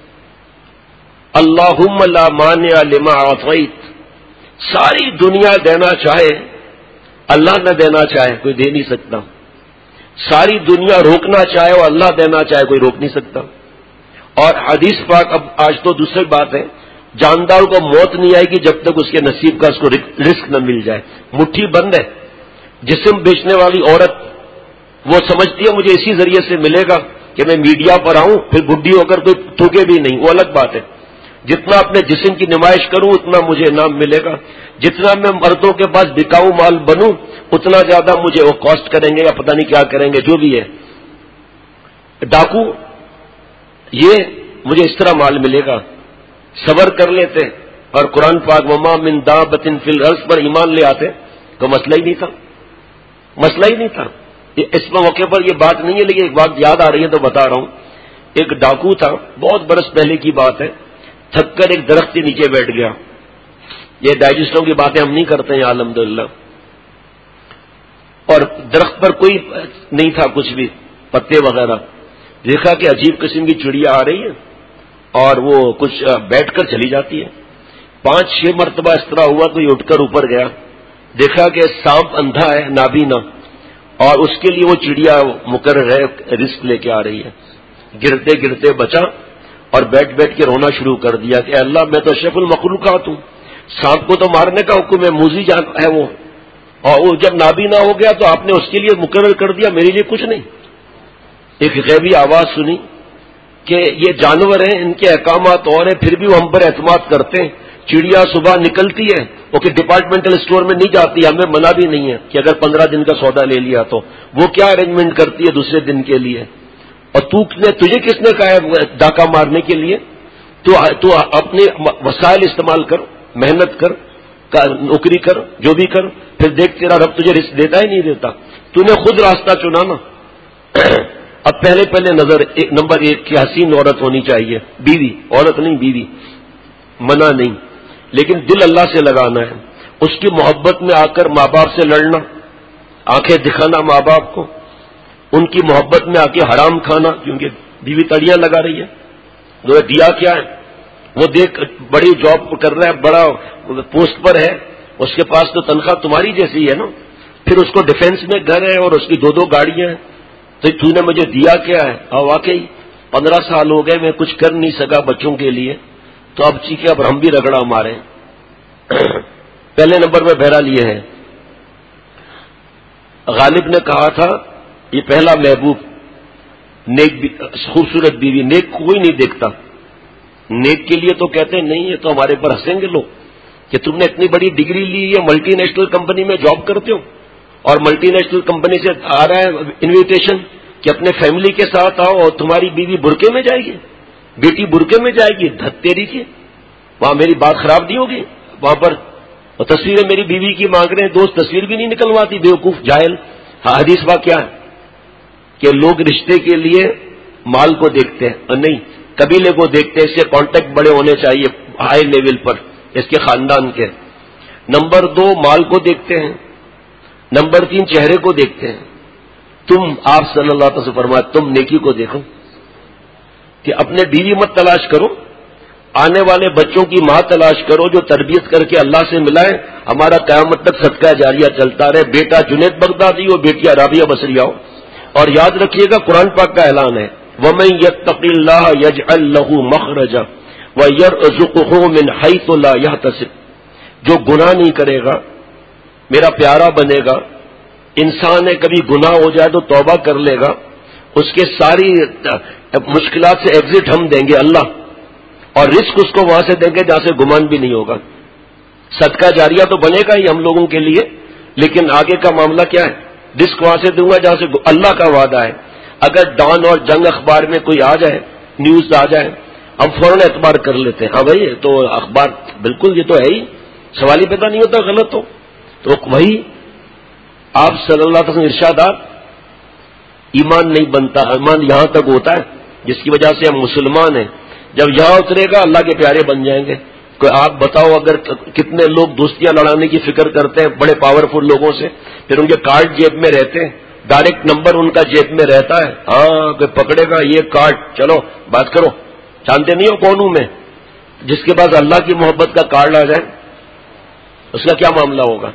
اللہم لا مانع لما اعطیت. ساری دنیا دینا چاہے، اللہ نہ دینا چاہے کوئی دے نہیں سکتا. ساری دنیا روکنا چاہے اور اللہ دینا چاہے کوئی روک نہیں سکتا. اور حدیث پاک، اب آج تو دوسری بات ہے، جاندار کو موت نہیں آئے گی جب تک اس کے نصیب کا اس کو رزق نہ مل جائے. مٹھی بند ہے. جسم بیچنے والی عورت وہ سمجھتی ہے مجھے اسی ذریعے سے ملے گا کہ میں میڈیا پر آؤں، پھر بڈھی ہو کر کوئی تھوکے بھی نہیں، وہ الگ بات ہے. جتنا اپنے جسم کی نمائش کروں اتنا مجھے انعام ملے گا. جتنا میں مردوں کے پاس بکاؤ مال بنوں اتنا زیادہ مجھے وہ کاسٹ کریں گے یا پتہ نہیں کیا کریں گے. جو بھی ہے ڈاکو، یہ مجھے اس طرح مال ملے گا. صبر کر لیتے اور قرآن پاک وما من دابۃ فی الارض پر ایمان لے آتے تو مسئلہ ہی نہیں تھا. مسئلہ ہی نہیں تھا. اس موقع پر یہ بات نہیں ہے لیکن ایک بات یاد آ رہی ہے تو بتا رہا ہوں. ایک ڈاکو تھا، بہت برس پہلے کی بات ہے، تھک کر ایک درخت کے نیچے بیٹھ گیا. یہ ڈائجسٹوں کی باتیں ہم نہیں کرتے ہیں الحمدللہ. اور درخت پر کوئی نہیں تھا، کچھ بھی پتے وغیرہ. دیکھا کہ عجیب قسم کی چڑیا آ رہی ہے اور وہ کچھ بیٹھ کر چلی جاتی ہے. پانچ چھ مرتبہ اس طرح ہوا تو یہ اٹھ کر اوپر گیا. دیکھا کہ سانپ اندھا ہے، نابینا، اور اس کے لیے وہ چڑیا مقرر ہے، رزق لے کے آ رہی ہے. گرتے گرتے بچا اور بیٹھ بیٹھ کے رونا شروع کر دیا کہ اللہ میں تو اشرف المخلوقات ہوں، سانپ کو تو مارنے کا حکم ہے، موذی جان ہے وہ، اور وہ جب نابینا ہو گیا تو آپ نے اس کے لیے مقرر کر دیا، میرے لیے کچھ نہیں. ایک غیبی آواز سنی کہ یہ جانور ہیں، ان کے احکامات اور ہیں، پھر بھی وہ ہم پر اعتماد کرتے ہیں. چڑیا صبح نکلتی ہے وہ کہ ڈپارٹمنٹل اسٹور میں نہیں جاتی، ہمیں منع بھی نہیں ہے کہ اگر پندرہ دن کا سودا لے لیا تو وہ کیا ارینجمنٹ کرتی ہے دوسرے دن کے لیے. اور تو نے تجھے کس نے کہا ہے ڈاکہ مارنے کے لیے؟ تو تو اپنے وسائل استعمال کر، محنت کر، نوکری کر، جو بھی کر، پھر دیکھ تیرا رب تجھے رزق دیتا ہی نہیں دیتا. تو نے خود راستہ چنا نا. اب پہلے پہلے نظر ایک نمبر ایک کی حسین عورت ہونی چاہیے، بیوی، عورت نہیں بیوی، منع نہیں، لیکن دل اللہ سے لگانا ہے. اس کی محبت میں آ کر ماں باپ سے لڑنا، آنکھیں دکھانا ماں باپ کو، ان کی محبت میں آ کے حرام کھانا کیونکہ بیوی تڑیاں لگا رہی ہے. دیا کیا ہے؟ وہ دیکھ بڑی جاب کر رہا ہے، بڑا پوسٹ پر ہے، اس کے پاس تو تنخواہ تمہاری جیسی ہے نا، پھر اس کو ڈیفینس میں گھر ہے اور اس کی دو دو گاڑیاں ہیں، تو تو نے مجھے دیا کیا ہے؟ اور واقعی پندرہ سال ہو گئے میں کچھ کر نہیں سکا بچوں کے لیے، تو اب چیخے اب ہم بھی رگڑا مارے. پہلے نمبر میں بہرحال یہ ہے، غالب نے کہا تھا یہ پہلا محبوب نیک خوبصورت بیوی. نیک کوئی نہیں دیکھتا، نیک کے لیے تو کہتے ہیں نہیں، یہ تو ہمارے پر ہنسیں گے لوگ کہ تم نے اتنی بڑی ڈگری لی ہے، ملٹی نیشنل کمپنی میں جاب کرتے ہو اور ملٹی نیشنل کمپنی سے آ رہا ہے انویٹیشن کہ اپنے فیملی کے ساتھ آؤ اور تمہاری بیوی برقعے میں جائے گی، بیٹی برقعے میں جائے گی. دھت تیری کی، وہاں میری بات خراب نہیں ہوگی وہاں پر. اور تصویریں میری بیوی کی مانگ رہے ہیں، دوست تصویر بھی نہیں نکلواتی، بیوقوف جاہل. ہاں حدیث بات کیا ہے کہ لوگ رشتے کے لیے مال کو دیکھتے ہیں اور نہیں قبیلے کو دیکھتے ہیں، اس کے کانٹیکٹ بڑے ہونے چاہیے ہائی لیول پر اس کے خاندان کے. نمبر دو مال کو دیکھتے ہیں، نمبر تین چہرے کو دیکھتے ہیں. تم آپ صلی اللہ علیہ وسلم فرمایا تم نیکی کو دیکھو. کہ اپنے بیوی مت تلاش کرو، آنے والے بچوں کی ماں تلاش کرو جو تربیت کر کے اللہ سے ملائے، ہمارا قیامت تک صدقہ جاریہ چلتا رہے، بیٹا جنید بغدادی ہو، بیٹیا رابعہ بصریہ ہو۔ اور یاد رکھیے گا قرآن پاک کا اعلان ہے، وَمَن يَتَّقِ اللَّهَ يَجْعَل لَّهُ مَخْرَجًا وَيَرْزُقْهُ مِنْ حَيْثُ لَا يَحْتَسِبُ، جو گناہ نہیں کرے گا میرا پیارا بنے گا۔ انسان ہے کبھی گناہ ہو جائے تو توبہ کر لے گا، اس کے ساری مشکلات سے ایگزٹ ہم دیں گے اللہ، اور رزق اس کو وہاں سے دیں گے جہاں سے گمان بھی نہیں ہوگا۔ صدقہ جاریہ تو بنے گا ہی ہم لوگوں کے لیے، لیکن آگے کا معاملہ کیا ہے؟ رزق وہاں سے دوں گا جہاں سے اللہ کا وعدہ ہے۔ اگر ڈان اور جنگ اخبار میں کوئی آ جائے، نیوز آ جائے، ہم فوراً اعتبار کر لیتے ہیں، ہاں بھائی تو اخبار بالکل یہ تو ہے ہی، سوال ہی پیدا نہیں ہوتا غلط ہو تو وہی آپ صلی اللہ علیہ وسلم ارشادات، ایمان نہیں بنتا، ایمان یہاں تک ہوتا ہے جس کی وجہ سے ہم مسلمان ہیں، جب یہاں اترے گا اللہ کے پیارے بن جائیں گے۔ کوئی آپ بتاؤ اگر کتنے لوگ دوستیاں لڑانے کی فکر کرتے ہیں بڑے پاورفل لوگوں سے، پھر ان کے کارڈ جیب میں رہتے ہیں، ڈائریکٹ نمبر ان کا جیب میں رہتا ہے، ہاں کوئی پکڑے گا یہ کارڈ، چلو بات کرو، جانتے نہیں ہو کون ہوں میں، جس کے پاس اللہ کی محبت کا کارڈ آ جائے اس کا کیا معاملہ ہوگا؟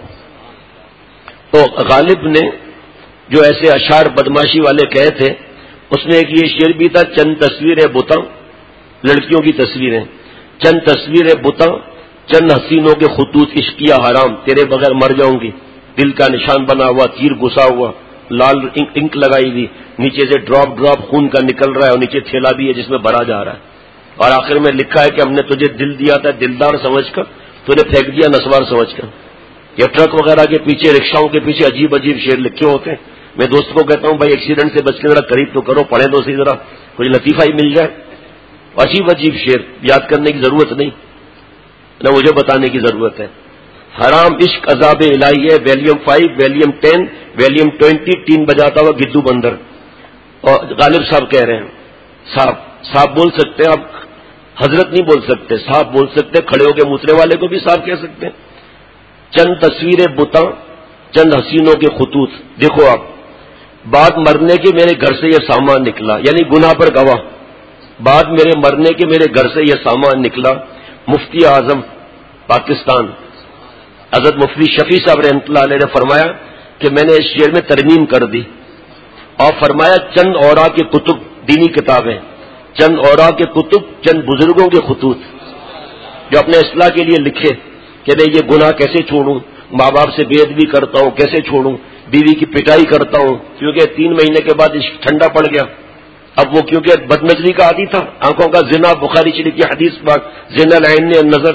تو غالب نے جو ایسے اشعار بدماشی والے کہے تھے، اس میں ایک یہ شعر بھی تھا، چند تصویریں بتاؤ لڑکیوں کی تصویریں، چند تصویریں بتاؤ چند حسینوں کے خطوط، عشقیہ حرام تیرے بغیر مر جاؤں گی، دل کا نشان بنا ہوا، تیر گھسا ہوا، لال انک لگائی ہوئی، نیچے سے ڈراپ ڈراپ خون کا نکل رہا ہے، اور نیچے تھیلا بھی ہے جس میں بھرا جا رہا ہے، اور آخر میں لکھا ہے کہ ہم نے تجھے دل دیا تھا دلدار سمجھ کر، تو نے پھینک دیا نسوار سمجھ کر۔ یہ ٹرک وغیرہ کے پیچھے، رکشاؤں کے پیچھے عجیب عجیب شعر لکھے ہوتے ہیں۔ میں دوست کو کہتا ہوں بھائی ایکسیڈنٹ سے بچ کے ذرا قریب تو کرو، پڑھے تو صحیح، ذرا کوئی لطیفہ ہی مل جائے۔ عجیب عجیب شعر یاد کرنے کی ضرورت نہیں، نہ مجھے بتانے کی ضرورت ہے۔ حرام عشق عذاب الہی ہے، Valium five, Valium ten, Valium twenty, تین بجاتا ہوا گدو بندر۔ اور غالب صاحب کہہ رہے ہیں، صاحب صاحب بول سکتے ہیں آپ، حضرت نہیں بول سکتے، صاحب بول سکتے، کھڑے ہو کے موترے والے کو بھی صاحب کہہ سکتے ہیں۔ چند تصویریں بتاں چند حسینوں کے خطوط، دیکھو آپ، بعد مرنے کے میرے گھر سے یہ سامان نکلا، یعنی گناہ پر گواہ، بعد میرے مرنے کے میرے گھر سے یہ سامان نکلا۔ مفتی اعظم پاکستان حضرت مفتی شفیع صاحب رحمۃ اللہ علیہ نے فرمایا کہ میں نے اس شعر میں ترمیم کر دی، اور فرمایا چند اورا کے کتب، دینی کتابیں، چند اورا کے کتب، چند بزرگوں کے خطوط جو اپنے اصلاح کے لیے لکھے کہ میں یہ گناہ کیسے چھوڑوں، ماں باپ سے بے ادبی کرتا ہوں کیسے چھوڑوں، بیوی کی پٹائی کرتا ہوں کیونکہ تین مہینے کے بعد ٹھنڈا پڑ گیا، اب وہ کیونکہ بد نظری کا عادی تھا، آنکھوں کا زنا، بخاری شریف کی حدیث پاک، زنا العین النظر،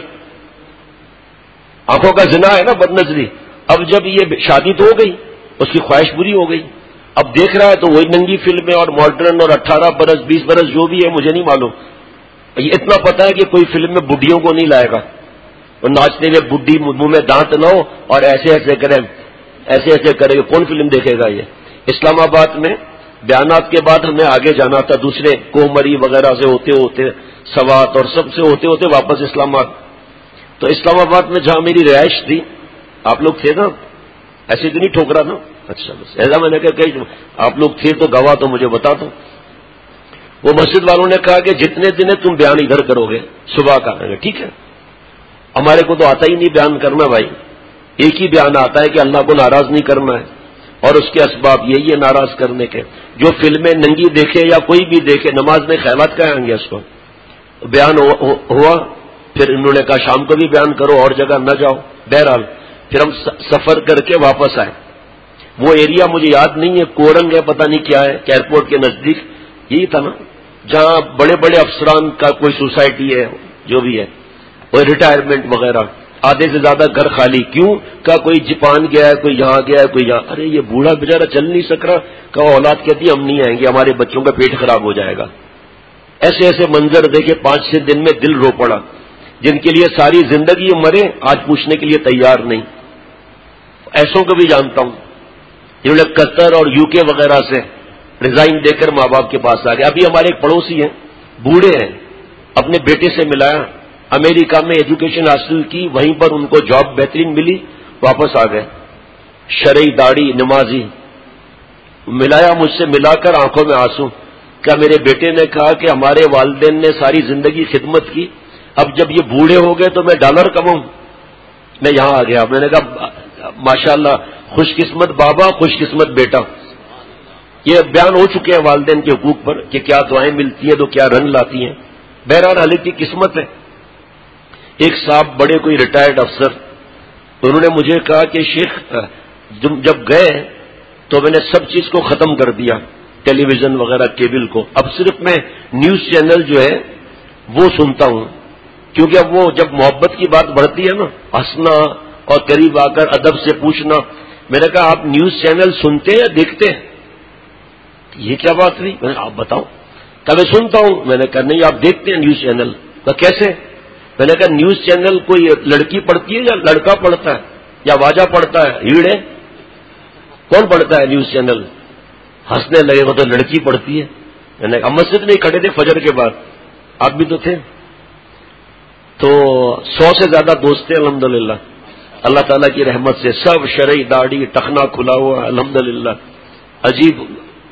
آنکھوں کا زنا ہے نا بد نظری۔ اب جب یہ شادی تو ہو گئی، اس کی خواہش پوری ہو گئی، اب دیکھ رہا ہے تو وہی ننگی فلمیں اور ماڈرن، اور اٹھارہ برس بیس برس جو بھی ہے مجھے نہیں معلوم، یہ اتنا پتا ہے کہ کوئی فلم میں بڈھیوں کو نہیں لائے گا، وہ ناچنے میں بڈھی منہ میں دانت نہ ہو اور ایسے ایسے کرے ایسے ایسے کرے گا، کون فلم دیکھے گا یہ؟ اسلام آباد میں بیانات کے بعد ہمیں آگے جانا تھا، دوسرے کومری وغیرہ سے ہوتے ہوتے سوات اور سب سے ہوتے ہوتے واپس اسلام آباد، تو اسلام آباد میں جہاں میری رہائش تھی، آپ لوگ تھے نا، ایسے تو نہیں ٹھوکرا نا، اچھا بس ایسا میں نے کہا کہ آپ لوگ تھے تو گواہ تو مجھے بتا دو۔ وہ مسجد والوں نے کہا کہ جتنے دن تم بیان ادھر کرو گے صبح کا، ٹھیک ہے، ہمارے کو تو آتا ہی نہیں بیان کرنا بھائی، ایک ہی بیان آتا ہے کہ اللہ کو ناراض نہیں کرنا ہے، اور اس کے اسباب یہی ہے ناراض کرنے کے، جو فلمیں ننگی دیکھے یا کوئی بھی دیکھے، نماز میں خیالات کہاں آئیں گے اس کو؟ بیان ہوا، پھر انہوں نے کہا شام کو بھی بیان کرو اور جگہ نہ جاؤ، بہرحال پھر ہم سفر کر کے واپس آئے۔ وہ ایریا مجھے یاد نہیں ہے، کورنگ ہے پتہ نہیں کیا ہے، کہ ایئرپورٹ کے نزدیک یہی تھا نا، جہاں بڑے بڑے افسران کا کوئی سوسائٹی ہے جو بھی ہے، کوئی ریٹائرمنٹ وغیرہ، آدھے سے زیادہ گھر خالی، کیوں؟ کہ کوئی جاپان گیا ہے، کوئی یہاں گیا ہے، کوئی یہاں، ارے یہ بوڑھا بیچارہ چل نہیں سک رہا، کہ اولاد کہتی ہے ہم نہیں آئیں گے، ہمارے بچوں کا پیٹ خراب ہو جائے گا۔ ایسے ایسے منظر دیکھے، پانچ چھ دن میں دل رو پڑا، جن کے لیے ساری زندگی مرے آج پوچھنے کے لیے تیار نہیں۔ ایسوں کو بھی جانتا ہوں جنہوں نے قطر اور یو کے وغیرہ سے ریزائن دے کر ماں باپ کے پاس آ گئے۔ ابھی ہمارے ایک پڑوسی ہیں، بوڑھے ہیں، اپنے بیٹے سے ملایا، امریکہ میں ایجوکیشن حاصل کی، وہیں پر ان کو جاب بہترین ملی، واپس آ گئے، شرعی داڑھی، نمازی، ملایا مجھ سے، ملا کر آنکھوں میں آنسو، کیا میرے بیٹے نے کہا کہ ہمارے والدین نے ساری زندگی خدمت کی، اب جب یہ بوڑھے ہو گئے تو میں ڈالر کماؤں؟ میں یہاں آ گیا، میں نے کہا ماشاءاللہ خوش قسمت بابا، خوش قسمت بیٹا. یہ بیان ہو چکے ہیں والدین کے حقوق پر کہ کیا دعائیں ملتی ہیں تو کیا رنگ لاتی ہیں. بہرحال حال کی قسمت ہے. ایک صاحب بڑے کوئی ریٹائرڈ افسر، انہوں نے مجھے کہا کہ شیخ جب گئے تو میں نے سب چیز کو ختم کر دیا، ٹیلی ویژن وغیرہ کیبل کو، اب صرف میں نیوز چینل جو ہے وہ سنتا ہوں، کیونکہ اب وہ جب محبت کی بات بڑھتی ہے نا، ہنسنا اور قریب آ کر ادب سے پوچھنا. میں نے کہا آپ نیوز چینل سنتے ہیں یا دیکھتے ہیں؟ یہ کیا بات ہوئی؟ میں نے آپ بتاؤ. کہ میں سنتا ہوں. میں نے کہا نہیں آپ دیکھتے ہیں نیوز چینل. کہ کیسے؟ میں نے کہا نیوز چینل کوئی لڑکی پڑھتی ہے یا لڑکا پڑھتا ہے یا واجہ پڑھتا ہے؟ ہیڑے کون پڑھتا ہے نیوز چینل؟ ہنسنے لگے وہ تو لڑکی پڑھتی ہے. میں نے کہا مسجد میں کھڑے تھے فجر کے بعد، آپ بھی تو تھے. تو سو سے زیادہ دوست تھے الحمدللہ، اللہ تعالیٰ کی رحمت سے سب شرعی داڑھی ٹخنا کھلا ہوا الحمدللہ. عجیب.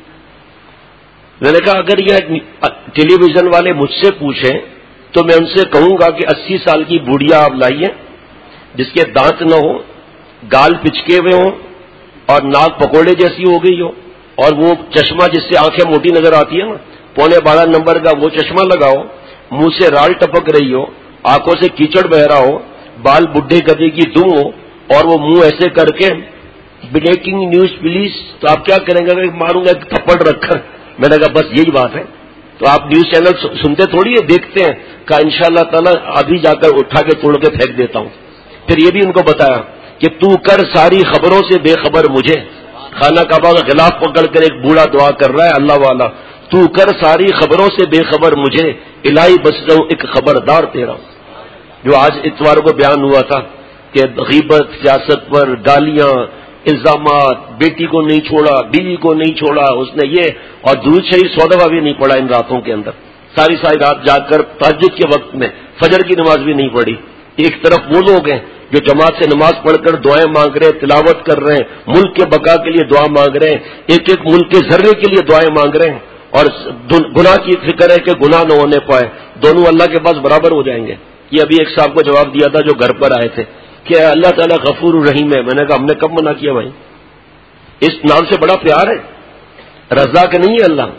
میں نے کہا اگر یہ ٹیلی ویژن والے مجھ سے پوچھیں تو میں ان سے کہوں گا کہ اسی سال کی بوڑھیا آپ لائیے جس کے دانت نہ ہو، گال پچکے ہوئے ہوں اور ناک پکوڑے جیسی ہو گئی ہو، اور وہ چشمہ جس سے آنکھیں موٹی نظر آتی ہے نا، پونے بارہ نمبر کا وہ چشمہ لگاؤ، منہ سے رال ٹپک رہی ہو، آنکھوں سے کیچڑ بہ رہا ہو، بال بڈھے گدے کی دم ہو، اور وہ منہ ایسے کر کے بریکنگ نیوز پلیز، تو آپ کیا کریں گے؟ ماروں گا ایک تھپڑ رکھ کر. میں نے کہا بس یہی بات ہے. تو آپ نیوز چینل سنتے تھوڑی ہے، دیکھتے ہیں. کہا ان شاء اللہ تعالیٰ ابھی جا کر اٹھا کے توڑ کے پھینک دیتا ہوں. پھر یہ بھی ان کو بتایا کہ تو کر ساری خبروں سے بے خبر مجھے. خانہ کعبہ کا غلاف پکڑ کر ایک بوڑھا دعا کر رہا ہے اللہ والا، تو کر ساری خبروں سے بے خبر مجھے، الہی بس جاؤں ایک خبردار تیرا. جو آج اتوار کو بیان ہوا تھا کہ غیبت، سیاست پر گالیاں، الزامات، بیٹی کو نہیں چھوڑا، بیوی کو نہیں چھوڑا اس نے، یہ اور درود شریف سو دفعہ بھی نہیں پڑھا ان راتوں کے اندر. ساری ساری رات جاگ کر تہجد کے وقت میں فجر کی نماز بھی نہیں پڑھی. ایک طرف وہ لوگ ہیں جو جماعت سے نماز پڑھ کر دعائیں مانگ رہے ہیں، تلاوت کر رہے ہیں، ملک کے بقا کے لیے دعا مانگ رہے ہیں، ایک ایک ملک کے ذرے کے لیے دعائیں مانگ رہے ہیں، اور گناہ کی فکر ہے کہ گناہ نہ ہونے پائے. دونوں اللہ کے پاس برابر ہو جائیں گے. یہ ابھی ایک صاحب کو جواب دیا تھا جو گھر پر آئے تھے کہ اللہ تعالیٰ غفور الرحیم ہے. میں نے کہا ہم نے کب منع کیا بھائی؟ اس نام سے بڑا پیار ہے. رزاق نہیں ہے اللہ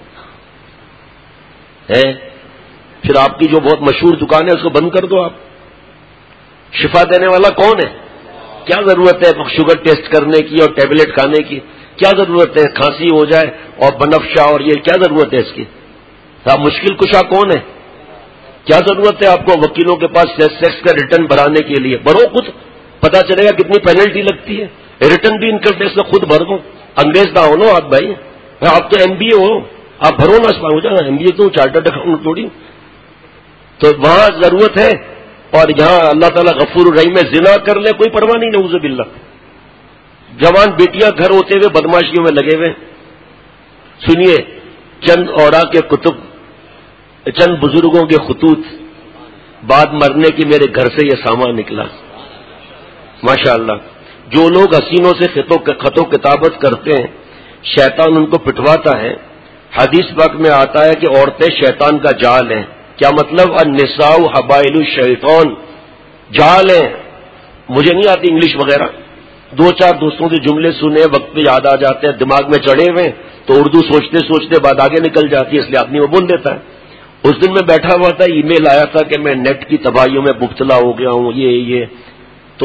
ہے. پھر آپ کی جو بہت مشہور دکان ہے اس کو بند کر دو. آپ شفا دینے والا کون ہے؟ کیا ضرورت ہے شوگر ٹیسٹ کرنے کی اور ٹیبلٹ کھانے کی؟ کیا ضرورت ہے کھانسی ہو جائے اور بنفشا اور یہ کیا ضرورت ہے اس کی؟ آپ مشکل کشا کون ہے؟ کیا ضرورت ہے آپ کو وکیلوں کے پاس سیکس کا ریٹرن بھرانے کے لیے؟ بھرو خود، پتا چلے گا کتنی پینلٹی لگتی ہے. ریٹرن بھی انکم ٹیکس میں خود بھر دو. انگریز نہ ہو نا آپ بھائی، آپ تو ایم بی اے ہو، آپ بھرو نا. ہو جائے ایم بی اے تو چارٹرڈ اکاؤنٹ تھوڑی. تو وہاں ضرورت ہے، اور یہاں اللہ تعالیٰ غفور الرحیم میں زنا کر لے کوئی پرواہ نہیں، نعوذ باللہ. جوان بیٹیاں گھر ہوتے ہوئے بدماشیوں میں لگے ہوئے. سنیے چند اورا کے کتب، چند بزرگوں کے خطوط، بعد مرنے کی میرے گھر سے یہ سامان نکلا ماشاءاللہ. جو لوگ حسینوں سے خط و کتابت کرتے ہیں شیطان ان کو پٹواتا ہے. حدیث پاک میں آتا ہے کہ عورتیں شیطان کا جال ہیں. کیا مطلب؟ النساء حبائل الشیطان، جال ہیں. مجھے نہیں آتی انگلش وغیرہ، دو چار دوستوں سے جملے سنے وقت پہ یاد آ جاتے ہیں، دماغ میں چڑھے ہوئے تو اردو سوچتے سوچتے بعد آگے نکل جاتی ہے، اس لیے آدمی وہ بول دیتا ہے. اس دن میں بیٹھا ہوا تھا، ای میل آیا تھا کہ میں نیٹ کی تباہیوں میں مبتلا ہو گیا ہوں، یہ یہ تو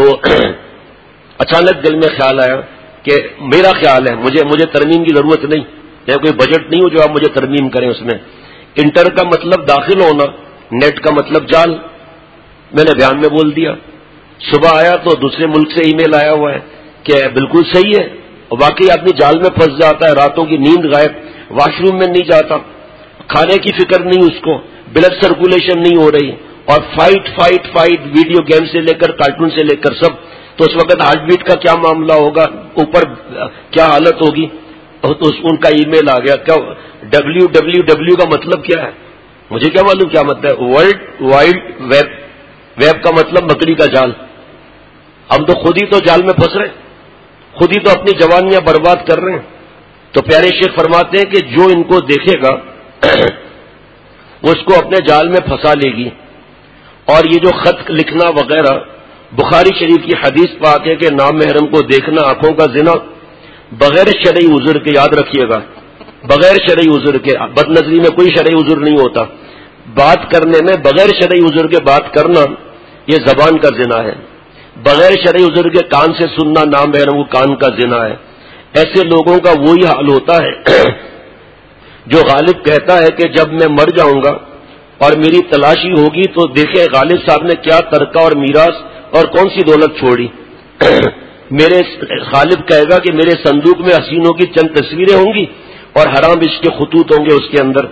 اچانک دل میں خیال آیا کہ میرا خیال ہے مجھے مجھے ترمیم کی ضرورت نہیں، یا کوئی بجٹ نہیں ہو جو آپ مجھے ترمیم کریں. اس میں انٹر کا مطلب داخل ہونا، نیٹ کا مطلب جال. میں نے دھیان میں بول دیا. صبح آیا تو دوسرے ملک سے ای میل آیا ہوا ہے کہ بالکل صحیح ہے. واقعی آدمی جال میں پھنس جاتا ہے، راتوں کی نیند غائب، واش روم میں نہیں جاتا، کھانے کی فکر نہیں اس کو، بلڈ سرکولیشن نہیں ہو رہی، اور fight fight fight video game سے لے کر کارٹون سے لے کر سب. تو اس وقت ہارٹ بیٹ کا کیا معاملہ ہوگا، اوپر کیا حالت ہوگی. تو ان کا ای میل آ گیا. کیا ڈبلیو ڈبلیو ڈبلیو کا مطلب کیا ہے؟ مجھے کیا معلوم کیا مطلب ہے. World wide web. ویب کا مطلب مکڑی کا جال. ہم تو خود ہی تو جال میں پھنس رہے ہیں، خود ہی تو اپنی جوانیاں برباد کر رہے ہیں. تو پیارے شیخ فرماتے ہیں کہ جو ان کو دیکھے گا وہ اس کو اپنے جال میں پھنسا لے گی. اور یہ جو خط لکھنا وغیرہ، بخاری شریف کی حدیث پاک ہے کہ نامحرم کو دیکھنا آنکھوں کا زنا بغیر شرعی عذر کے، یاد رکھیے گا، بغیر شرعی عذر کے. بد نظری میں کوئی شرعی عذر نہیں ہوتا. بات کرنے میں بغیر شرعی عذر کے بات کرنا یہ زبان کا زنا ہے. بغیر شرعی عذر کے کان سے سننا نامحرم کو کان کا زنا ہے. ایسے لوگوں کا وہی حال ہوتا ہے جو غالب کہتا ہے کہ جب میں مر جاؤں گا اور میری تلاشی ہوگی تو دیکھیں غالب صاحب نے کیا ترکہ اور میراث اور کون سی دولت چھوڑی. میرے غالب کہے گا کہ میرے صندوق میں حسینوں کی چند تصویریں ہوں گی اور حرام عشق کے خطوط ہوں گے اس کے اندر.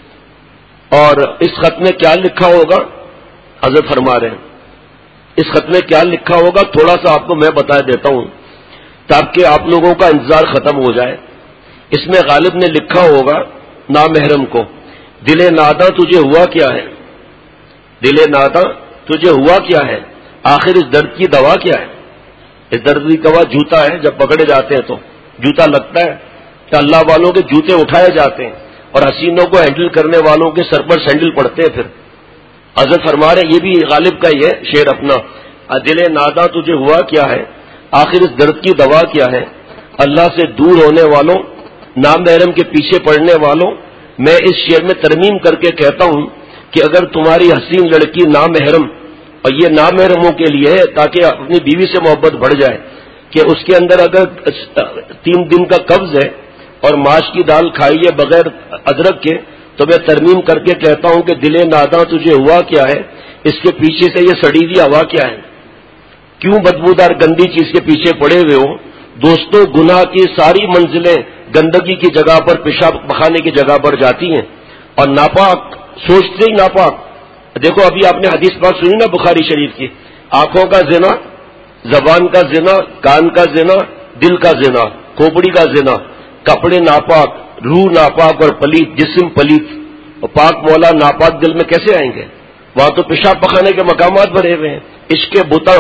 اور اس خط میں کیا لکھا ہوگا حضرت فرما رہے ہیں، اس خط میں کیا لکھا ہوگا تھوڑا سا آپ کو میں بتا دیتا ہوں تاکہ آپ لوگوں کا انتظار ختم ہو جائے. اس میں غالب نے لکھا ہوگا نامحرم کو، دل ناداں تجھے ہوا کیا ہے، دل ناداں تجھے ہوا کیا ہے، آخر اس درد کی دوا کیا ہے. اس درد کی دوا جوتا ہے. جب پکڑے جاتے ہیں تو جوتا لگتا ہے کہ اللہ والوں کے جوتے اٹھائے جاتے ہیں اور حسینوں کو ہینڈل کرنے والوں کے سر پر سینڈل پڑتے ہیں. پھر حضرت فرما رہے یہ بھی غالب کا ہی ہے شعر اپنا، دل ناداں تجھے ہوا کیا ہے، آخر اس درد کی دوا کیا ہے. اللہ سے دور ہونے والوں، نامحرم کے پیچھے پڑنے والوں، میں اس شعر میں ترمیم کر کے کہتا ہوں کہ اگر تمہاری حسین لڑکی نامحرم، اور یہ نامحرموں کے لیے ہے تاکہ اپنی بیوی سے محبت بڑھ جائے، کہ اس کے اندر اگر تین دن کا قبض ہے اور ماش کی دال کھائیے بغیر ادرک کے، تو میں ترمیم کر کے کہتا ہوں کہ دل ناداں تجھے ہوا کیا ہے، اس کے پیچھے سے یہ سڑی ہوئی ہوا کیا ہے، کیوں بدبودار گندی چیز کے پیچھے پڑے ہوئے ہو. دوستوں گناہ کی ساری منزلیں گندگی کی جگہ پر، پیشاب پخانے کی جگہ پر جاتی ہیں، اور ناپاک سوچتے ہی ناپاک. دیکھو ابھی آپ نے حدیث پاک سنی نا بخاری شریف کی، آنکھوں کا زنا، زبان کا زنا، کان کا زنا، دل کا زنا، کھوپڑی کا زنا، کپڑے ناپاک، روح ناپاک اور پلیت، جسم پلیت. اور پاک مولا ناپاک دل میں کیسے آئیں گے؟ وہاں تو پیشاب پخانے کے مقامات بھرے ہوئے ہیں. عشق بتاں،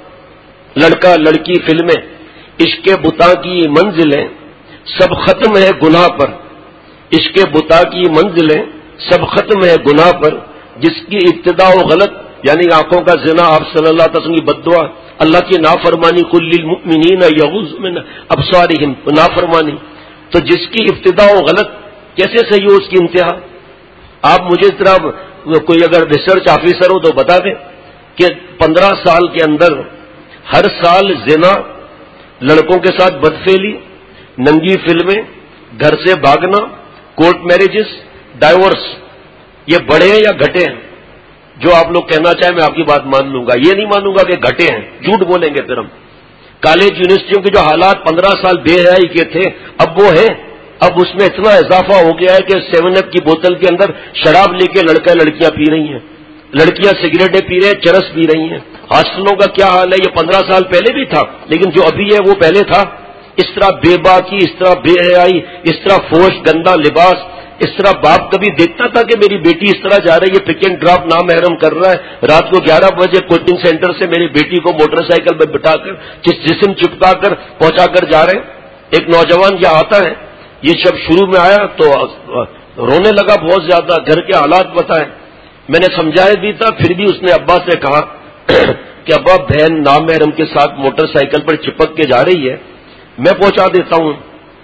لڑکا لڑکی فلمیں، عشق بتاں کی منزلیں سب ختم ہے گناہ پر، عشق بتاں کی منزلیں سب ختم ہے گناہ پر، جس کی ابتدا و غلط یعنی آنکھوں کا زنا، آپ صلی اللہ علیہ وسلم کی بددعا، اللہ کی نافرمانی، قل للمؤمنین یغضوا من ابصارہم، نافرمانی. تو جس کی ابتدا و غلط کیسے صحیح ہو اس کی انتہا؟ آپ مجھے اس طرح کوئی اگر ریسرچ آفیسر ہو تو بتا دیں کہ پندرہ سال کے اندر ہر سال زنا، لڑکوں کے ساتھ بدفعلی، ننگی فلمیں، گھر سے بھاگنا، کورٹ میرجز، ڈائیورس، یہ بڑھے ہیں یا گھٹے ہیں؟ جو آپ لوگ کہنا چاہیں میں آپ کی بات مان لوں گا، یہ نہیں مانوں گا کہ گھٹے ہیں، جھوٹ بولیں گے پھر ہم. کالج یونیورسٹیوں کے جو حالات پندرہ سال بے حیائی کے تھے اب وہ ہیں. اب اس میں اتنا اضافہ ہو گیا ہے کہ سیون اپ کی بوتل کے اندر شراب لے کے لڑکا لڑکیاں پی رہی ہیں، لڑکیاں سگریٹیں پی رہے ہیں، چرس پی رہی ہیں. ہاسٹلوں کا کیا حال ہے؟ یہ پندرہ سال پہلے بھی تھا لیکن جو ابھی ہے وہ پہلے تھا. اس طرح بے باکی، اس طرح بے حیائی، اس طرح فوش، گندا لباس. اس طرح باپ کبھی دیکھتا تھا کہ میری بیٹی اس طرح جا رہی ہے، پک اینڈ ڈراپ نامحرم کر رہا ہے، رات کو گیارہ بجے کوچنگ سینٹر سے میری بیٹی کو موٹر سائیکل پہ بٹھا کر جسم چپکا کر پہنچا کر جا رہے ہیں. ایک نوجوان یہاں آتا ہے، یہ جب شروع میں آیا تو رونے لگا بہت زیادہ، گھر کے حالات بتائے. میں نے سمجھایا بھی تھا، پھر بھی اس نے ابا سے کہا کہ ابا بہن نامحرم کے ساتھ موٹر سائیکل پر چپک کے جا رہی ہے، میں پہنچا دیتا ہوں.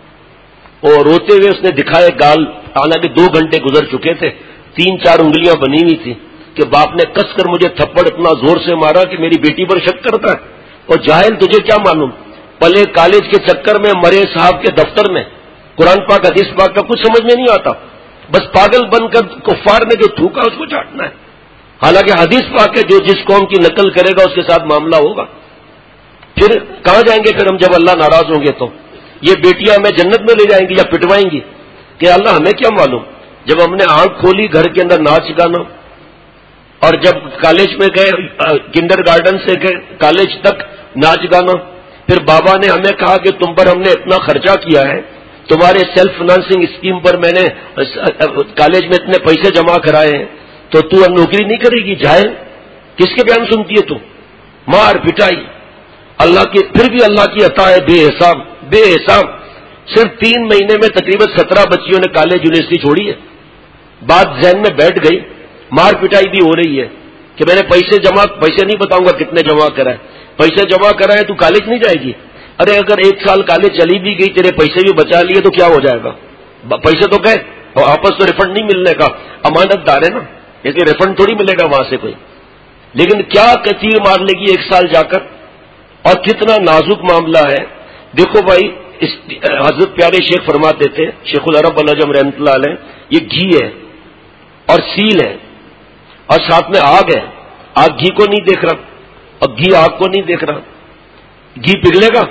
اور روتے ہوئے اس نے دکھائے گال، حالانکہ دو گھنٹے گزر چکے تھے، تین چار انگلیاں بنی ہوئی تھی کہ باپ نے کس کر مجھے تھپڑ اتنا زور سے مارا کہ میری بیٹی پر شک کرتا ہے. اور جاہل تجھے کیا معلوم، پلے کالج کے چکر میں مرے صاحب کے دفتر میں قرآن پاک حدیث پاک کا کچھ سمجھ میں نہیں آتا، بس پاگل بن کر کفار نے جو تھوکا اس کو چاٹنا ہے. حالانکہ حدیث پاک ہے جو جس قوم کی نقل کرے گا اس کے ساتھ معاملہ ہوگا. پھر کہاں جائیں گے پھر ہم جب اللہ ناراض ہوں گے؟ تو یہ بیٹیاں ہمیں جنت میں لے جائیں گی یا پٹوائیں گی کہ اللہ ہمیں کیا معلوم. جب ہم نے آنکھ کھولی گھر کے اندر ناچ گانا، اور جب کالج میں گئے، کنڈر گارڈن سے گئے کالج تک ناچ گانا، پھر بابا نے ہمیں کہا کہ تم پر ہم نے اتنا خرچہ کیا ہے، تمہارے سیلف فنانسنگ اسکیم پر میں نے کالج میں اتنے پیسے جمع کرائے ہیں، تو تو اب نوکری نہیں کرے گی. جائے کس کے بیان سنتی ہے تو؟ مار پٹائی. اللہ کی پھر بھی اللہ کی عطا ہے بے حساب بے حساب. صرف تین مہینے میں تقریباً سترہ بچیوں نے کالج یونیورسٹی چھوڑی ہے. بات ذہن میں بیٹھ گئی، مار پٹائی بھی ہو رہی ہے کہ میں نے پیسے جمع، پیسے نہیں بتاؤں گا کتنے جمع کرائے، پیسے جمع کرائے تو کالج نہیں جائے گی. ارے اگر ایک سال کالج چلی بھی گئی، تیرے پیسے بھی بچا لیے تو کیا ہو جائے گا؟ پیسے تو گئے اور واپس تو ریفنڈ نہیں ملنے کا، امانت دار ہے نا، اس لیے ریفنڈ تھوڑی ملے گا وہاں سے کوئی. لیکن کیا تیر مار لے گی ایک سال جا کر، اور کتنا نازک معاملہ ہے. دیکھو بھائی، اس حضرت پیارے شیخ فرماتے تھے، شیخ العرب العجم رحمۃ اللہ علیہ، یہ گھی ہے اور سیل ہے اور ساتھ میں آگ ہے. آگ گھی کو نہیں دیکھ رہا اور گھی آگ کو نہیں دیکھ رہا. گھی پگھلے گا،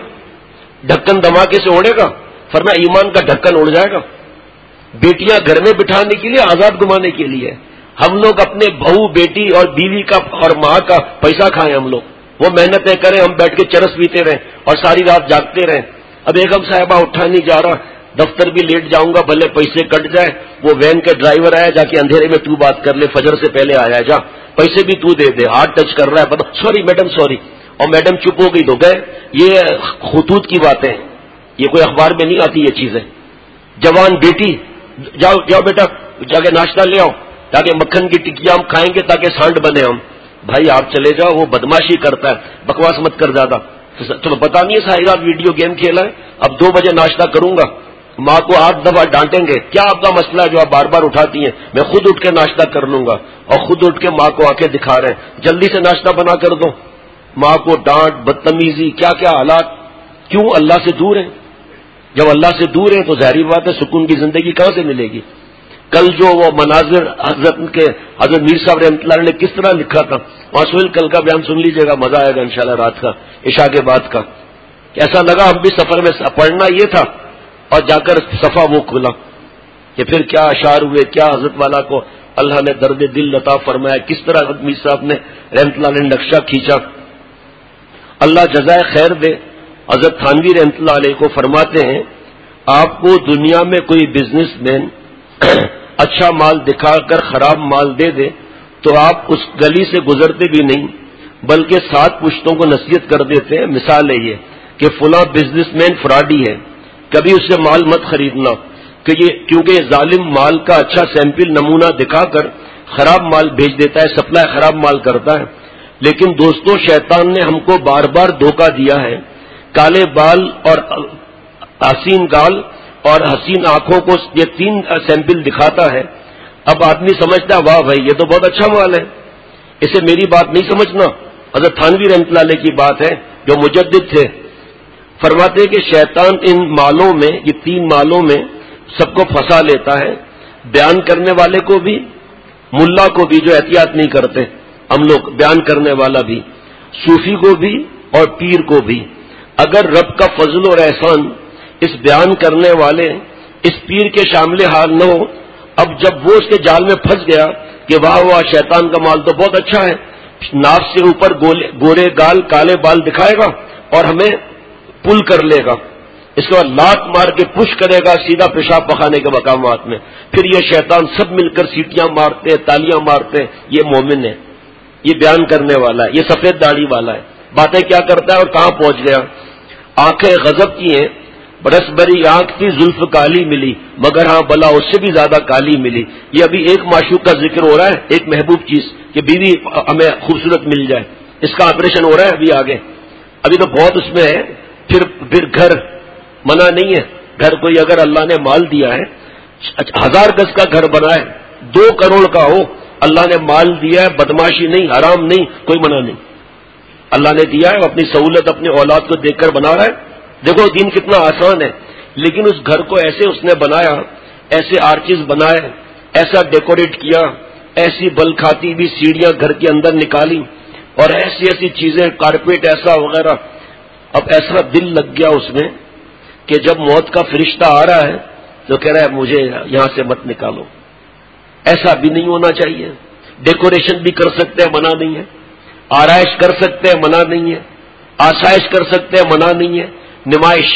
ڈھکن دھماکے سے اڑے گا، فرمایا ایمان کا ڈھکن اڑ جائے گا. بیٹیاں گھر میں بٹھانے کے لیے، آزاد گمانے کے لیے. ہم لوگ اپنے بہو بیٹی اور بیوی کا اور ماں کا پیسہ کھائیں، ہم لوگ وہ محنتیں کریں، ہم بیٹھ کے چرس پیتے رہیں اور ساری رات جاگتے رہیں. اب بیگم صاحبہ اٹھا نہیں جا رہا، دفتر بھی لیٹ جاؤں گا، بھلے پیسے کٹ جائے، وہ وین کے ڈرائیور آیا، جا کے اندھیرے میں تو بات کر لے، فجر سے پہلے آیا، جا پیسے بھی تو دے دے، ہاتھ ٹچ کر رہا ہے، پتا سوری میڈم سوری، اور میڈم چپ ہو گئی تو گئے. یہ خطوط کی باتیں، یہ کوئی اخبار میں نہیں آتی یہ چیزیں. جوان بیٹی، جاؤ جاؤ بیٹا، جا کے ناشتہ لے آؤ تاکہ مکھن کی ٹکیاں ہم کھائیں گے، تاکہ سانڈ بنے ہم. بھائی آپ چلے جاؤ، وہ بدماشی کرتا ہے، بکواس مت کر زیادہ. تمہیں پتا نہیں ہے ساری رات ویڈیو گیم کھیلا ہے، اب دو بجے ناشتہ کروں گا. ماں کو آٹھ دفعہ ڈانٹیں گے، کیا آپ کا مسئلہ ہے جو آپ بار بار اٹھاتی ہیں؟ میں خود اٹھ کے ناشتہ کر لوں گا. اور خود اٹھ کے ماں کو آ کے دکھا رہے ہیں، جلدی سے ناشتہ بنا کر دو. ماں کو ڈانٹ، بدتمیزی، کیا کیا حالات. کیوں؟ اللہ سے دور ہیں. جب اللہ سے دور ہیں تو ظاہری بات ہے سکون کی زندگی کہاں سے ملے گی. کل جو وہ مناظر حضرت کے حضرت میر صاحب رحمۃ اللہ نے کس طرح لکھا تھا، وہاں سہیل کل کا بیان سن لیجیے گا، مزہ آئے گا انشاءاللہ رات کا، عشاء کے بعد کا. ایسا لگا ہم بھی سفر میں پڑھنا یہ تھا، اور جا کر صفحہ وہ کھلا کہ پھر کیا اشعار ہوئے، کیا حضرت والا کو اللہ نے درد دل عطا فرمایا، کس طرح حضرت میر صاحب نے رحمۃ اللہ نے نقشہ کھینچا. اللہ جزائے خیر دے. حضرت تھانوی رحمۃ اللہ علیہ کو فرماتے ہیں، آپ کو دنیا میں کوئی بزنس مین اچھا مال دکھا کر خراب مال دے دے تو آپ اس گلی سے گزرتے بھی نہیں، بلکہ سات پشتوں کو نصیحت کر دیتے ہیں. مثال ہے یہ کہ فلاں بزنس مین فراڈی ہے، کبھی اس سے مال مت خریدنا، کہ یہ کیونکہ یہ ظالم مال کا اچھا سیمپل نمونہ دکھا کر خراب مال بھیج دیتا ہے، سپلائی خراب مال کرتا ہے. لیکن دوستوں، شیطان نے ہم کو بار بار دھوکہ دیا ہے. کالے بال اور حسین گال اور حسین آنکھوں کو یہ تین سیمپل دکھاتا ہے. اب آدمی سمجھتا ہے واہ بھائی یہ تو بہت اچھا مال ہے، اسے میری بات نہیں سمجھنا. حضرت تھانوی رحمۃ اللہ علیہ کی بات ہے جو مجدد تھے، فرماتے کہ شیطان ان مالوں میں، یہ تین مالوں میں سب کو پھنسا لیتا ہے، بیان کرنے والے کو بھی، ملا کو بھی جو احتیاط نہیں کرتے ہم لوگ، بیان کرنے والا بھی، صوفی کو بھی اور پیر کو بھی. اگر رب کا فضل اور احسان اس بیان کرنے والے اس پیر کے شامل حال نہ ہو، اب جب وہ اس کے جال میں پھنس گیا کہ واہ واہ شیطان کا مال تو بہت اچھا ہے، ناف سے اوپر گورے گال کالے بال دکھائے گا اور ہمیں پل کر لے گا، اس کے بعد لات مار کے پش کرے گا سیدھا پیشاب پخانے کے مقامات میں. پھر یہ شیطان سب مل کر سیٹیاں مارتے، تالیاں مارتے، یہ مومن ہے، یہ بیان کرنے والا ہے، یہ سفید داڑھی والا ہے. باتیں کیا کرتا ہے اور کہاں پہنچ گیا. آنکھیں غضب کی ہیں، برس بری آنکھ تھی زلف کالی ملی، مگر ہاں بلا اس سے بھی زیادہ کالی ملی. یہ ابھی ایک معشوق کا ذکر ہو رہا ہے، ایک محبوب چیز کہ بیوی ہمیں خوبصورت مل جائے، اس کا آپریشن ہو رہا ہے ابھی آگے، ابھی تو بہت اس میں ہے. پھر پھر گھر منع نہیں ہے، گھر کوئی اگر اللہ نے مال دیا ہے، ہزار گز کا گھر بنا ہے، دو کروڑ کا ہو، اللہ نے مال دیا ہے، بدماشی نہیں، حرام نہیں، کوئی منع نہیں، اللہ نے دیا ہے، اپنی سہولت اپنی اولاد کو دیکھ کر بنا رہا ہے. دیکھو دین کتنا آسان ہے. لیکن اس گھر کو ایسے اس نے بنایا، ایسے آرچز بنائے، ایسا ڈیکوریٹ کیا، ایسی بل کھاتی بھی سیڑھیاں گھر کے اندر نکالی، اور ایسی ایسی چیزیں، کارپیٹ ایسا وغیرہ. اب ایسا دل لگ گیا اس میں کہ جب موت کا فرشتہ آ رہا ہے تو کہہ رہا ہے مجھے یہاں سے مت نکالو. ایسا بھی نہیں ہونا چاہیے. ڈیکوریشن بھی کر سکتے ہیں، منع نہیں ہے، آرائش کر سکتے ہیں، منع نہیں ہے، آسائش کر سکتے ہیں، منع نہیں ہے. نمائش،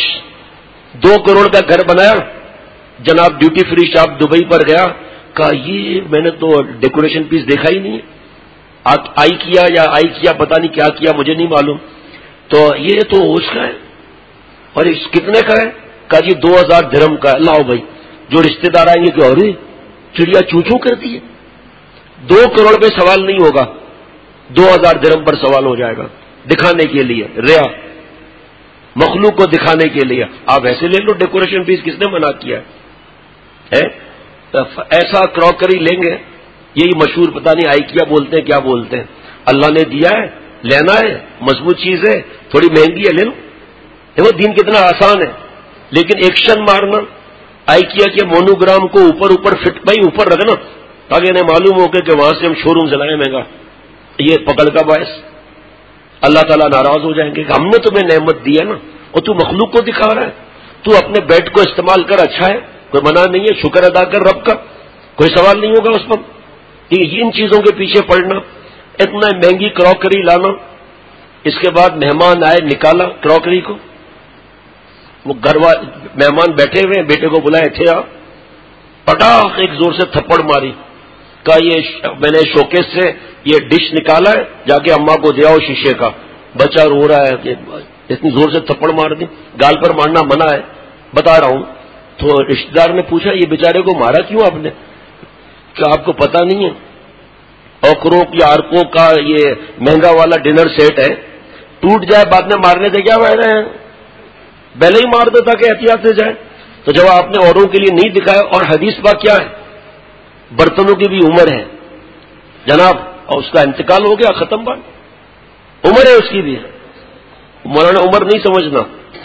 دو کروڑ کا گھر بنایا، جناب ڈیوٹی فری شاپ دبئی پر گیا، کہا یہ میں نے تو ڈیکوریشن پیس دیکھا ہی نہیں ہے، آئی کیا یا آئی کیا پتہ نہیں کیا کیا مجھے نہیں معلوم، تو یہ تو اس کا ہے. اور اس کتنے کا ہے؟ کہا جی دو ہزار درہم کا ہے. لاؤ بھائی، جو رشتہ دار آئیں گے کہ ارے چڑیا چوں چوں کرتی ہے. دو کروڑ پہ سوال نہیں ہوگا، دو ہزار درہم پر سوال ہو جائے گا دکھانے کے لیے، ریا مخلوق کو دکھانے کے لیے. آپ ایسے لے لو ڈیکوریشن پیس، کس نے منع کیا ہے؟ ایسا کراکری لیں گے، یہی مشہور پتہ نہیں آئی کیا بولتے ہیں کیا بولتے ہیں، اللہ نے دیا ہے لینا ہے، مضبوط چیز ہے، تھوڑی مہنگی ہے لے لو. دیکھو دین کتنا آسان ہے، لیکن ایکشن مارنا آئی کیا کہ مونوگرام کو اوپر اوپر فٹ بھائی اوپر رکھنا تاکہ انہیں معلوم ہو کہ وہاں سے ہم شو روم چلائیں مہنگا، یہ پکڑ کا باعث اللہ تعالیٰ ناراض ہو جائیں گے کہ ہم نے تمہیں نعمت دی ہے نا اور تو مخلوق کو دکھا رہا ہے. تو اپنے بیڈ کو استعمال کر، اچھا ہے، کوئی منع نہیں ہے، شکر ادا کر رب کا، کوئی سوال نہیں ہوگا اس پر. ان چیزوں کے پیچھے پڑنا، اتنا مہنگی کراکری لانا، اس کے بعد مہمان آئے نکالا کراکری کو، وہ گھر مہمان بیٹھے ہوئے بیٹے کو بلائے تھے آپ، پٹاخ ایک زور سے تھپڑ ماری، کہا یہ میں نے شوکیس سے یہ ڈش نکالا ہے، جا کے اماں کو دیا شیشے کا. بچہ رو رہا ہے کہ اتنی زور سے تھپڑ مار دی، گال پر مارنا منع ہے بتا رہا ہوں. تو رشتے دار نے پوچھا یہ بیچارے کو مارا کیوں آپ نے؟ کیا آپ کو پتا نہیں ہے اوکرو یا آرکو کا یہ مہنگا والا ڈنر سیٹ ہے، ٹوٹ جائے بعد میں مارنے سے کیا فائدہ ہے، پہلے ہی مار دو تاکہ احتیاط سے جائے. تو جب آپ نے اوروں کے لیے نہیں دکھایا، اور حدیث پاک کیا ہے، برتنوں کی بھی عمر ہے جناب، اور اس کا انتقال ہو گیا، ختم بات، عمر ہے اس کی بھی. مولانا عمر نہیں سمجھنا،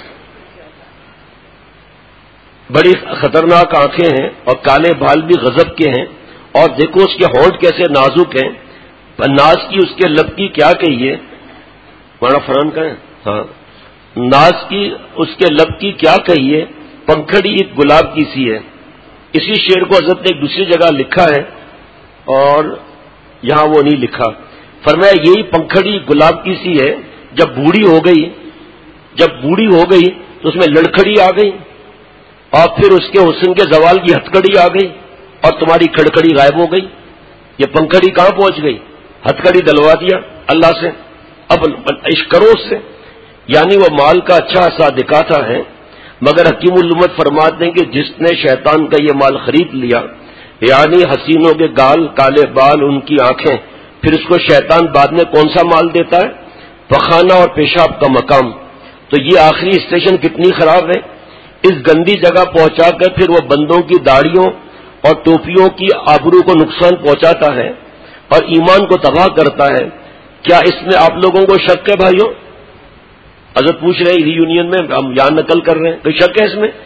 بڑی خطرناک آنکھیں ہیں اور کالے بال بھی غضب کے ہیں، اور دیکھو اس کے ہونٹ کیسے نازک ہیں، ناز کی اس کے لب کی کیا کہیے، مولانا فرحان کا ہے ہاں، ناز کی اس کے لب کی کیا کہیے، پنکھڑی ایک گلاب کی سی ہے. اسی شعر کو حضرت نے ایک دوسری جگہ لکھا ہے اور یہاں وہ نہیں لکھا. فرمایا یہی پنکھڑی گلاب کی سی ہے، جب بوڑھی ہو گئی جب بوڑھی ہو گئی تو اس میں لڑکھڑی آ گئی، اور پھر اس کے حسن کے زوال کی ہتکڑی آ گئی اور تمہاری کھڑکڑی غائب ہو گئی. یہ پنکھڑی کہاں پہنچ گئی؟ ہتکڑی دلوا دیا اللہ سے، اب عشق کرو اس سے. یعنی وہ مال کا اچھا سا دکھاتا ہے، مگر حکیم الامت فرماتے ہیں کہ جس نے شیطان کا یہ مال خرید لیا، یعنی حسینوں کے گال، کالے بال، ان کی آنکھیں، پھر اس کو شیطان بعد میں کون سا مال دیتا ہے؟ پخانہ اور پیشاب کا مقام. تو یہ آخری اسٹیشن کتنی خراب ہے، اس گندی جگہ پہنچا کر پھر وہ بندوں کی داڑھیوں اور ٹوپیوں کی آبرو کو نقصان پہنچاتا ہے اور ایمان کو تباہ کرتا ہے. کیا اس میں آپ لوگوں کو شک ہے بھائیوں؟ حضرت پوچھ رہے ری یونین میں، ہم یہاں نقل کر رہے ہیں، کوئی شک ہے اس میں؟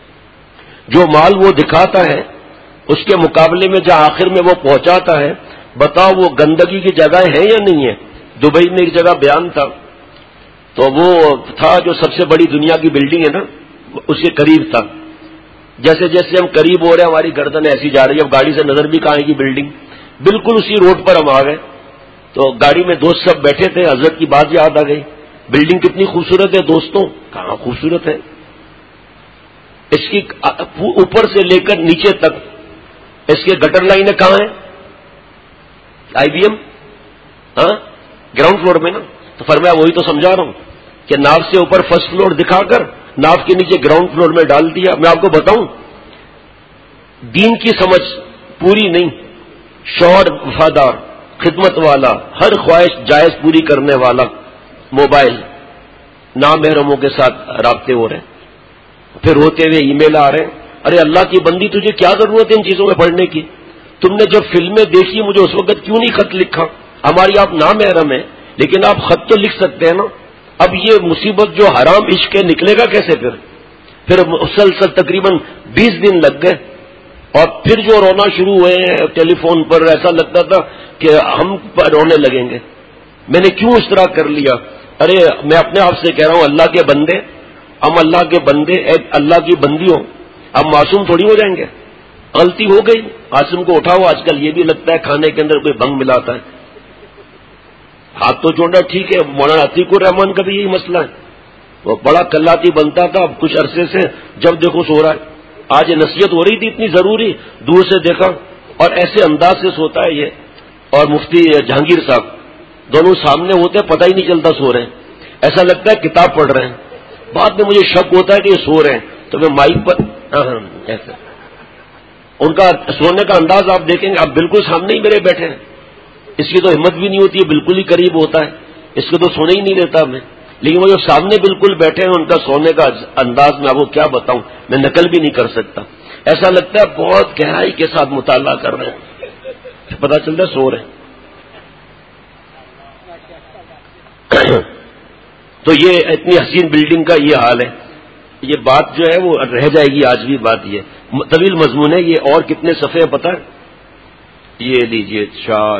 جو مال وہ دکھاتا ہے اس کے مقابلے میں جہاں آخر میں وہ پہنچاتا ہے، بتاؤ وہ گندگی کی جگہ ہے یا نہیں ہے؟ دبئی میں ایک جگہ بیان تھا، تو وہ تھا جو سب سے بڑی دنیا کی بلڈنگ ہے نا، اس کے قریب تھا. جیسے جیسے ہم قریب ہو رہے ہیں ہماری گردن ایسی جا رہی ہے، اب گاڑی سے نظر بھی کہاں ہے کی بلڈنگ، بالکل اسی روڈ پر ہم آ گئے. تو گاڑی میں دوست سب بیٹھے تھے، حضرت کی بات یاد آ گئی، بلڈنگ کتنی خوبصورت ہے دوستوں. کہاں خوبصورت ہے، اس کی اوپر سے لے کر نیچے تک اس کے گٹر لائنیں کہاں ہیں؟ آئی بی ایم ہاں گراؤنڈ فلور میں نا. تو فرمایا وہی تو سمجھا رہا ہوں کہ ناف سے اوپر فرسٹ فلور دکھا کر ناف کے نیچے گراؤنڈ فلور میں ڈال دیا. میں آپ کو بتاؤں دین کی سمجھ پوری نہیں، شوہر وفادار، خدمت والا، ہر خواہش جائز پوری کرنے والا، موبائل نامحرموں کے ساتھ رابطے ہو رہے ہیں، پھر ہوتے ہوئے ای میل آ رہے ہیں. ارے اللہ کی بندی تجھے کیا ضرورت ہے ان چیزوں میں پڑھنے کی؟ تم نے جب فلمیں دیکھی مجھے اس وقت کیوں نہیں خط لکھا؟ ہماری آپ نامحرم ہیں لیکن آپ خط تو لکھ سکتے ہیں نا. اب یہ مصیبت جو حرام عشق ہے نکلے گا کیسے؟ پھر پھر مسلسل تقریباً بیس دن لگ گئے اور پھر جو رونا شروع ہوئے ہیں ٹیلی فون پر، ایسا لگتا تھا کہ ہم رونے لگیں گے. میں نے کیوں اس طرح کر لیا؟ ارے میں اپنے آپ سے کہہ رہا ہوں اللہ کے بندے، ہم اللہ کے بندے، ایک اللہ کی بندی ہوں، ہم معصوم تھوڑی ہو جائیں گے. غلطی ہو گئی، عاصم کو اٹھاؤ. آج کل یہ بھی لگتا ہے کھانے کے اندر کوئی بھنگ ملاتا ہے، ہاتھ تو چونڈا ٹھیک ہے. مولانا عتیق الرحمان کا بھی یہی مسئلہ ہے، وہ بڑا کلاتی بنتا تھا، اب کچھ عرصے سے جب دیکھو سو رہا ہے. آج یہ نصیحت ہو رہی تھی اتنی ضروری، دور سے دیکھا اور ایسے انداز سے سوتا ہے یہ. اور مفتی جہانگیر صاحب دونوں سامنے ہوتے ہیں، پتہ ہی نہیں چلتا سو رہے ہیں، ایسا لگتا ہے کتاب پڑھ رہے ہیں. بعد میں مجھے شک ہوتا ہے کہ یہ سو رہے ہیں تو میں مائک پر ایسا ان کا سونے کا انداز آپ دیکھیں گے، آپ بالکل سامنے ہی میرے بیٹھے ہیں، اس کی تو ہمت بھی نہیں ہوتی ہے، بالکل ہی قریب ہوتا ہے، اس کو تو سونے ہی نہیں دیتا میں، لیکن وہ جو سامنے بالکل بیٹھے ہیں ان کا سونے کا انداز میں آپ کو کیا بتاؤں، میں نقل بھی نہیں کر سکتا. ایسا لگتا ہے بہت گہرائی کے ساتھ مطالعہ کر رہے ہیں، پتہ چلتا ہے سو رہے ہیں. تو یہ اتنی حسین بلڈنگ کا یہ حال ہے. یہ بات جو ہے وہ رہ جائے گی، آج بھی بات یہ طویل مضمون ہے. یہ اور کتنے صفحے پتہ ہے؟ یہ لیجئے چار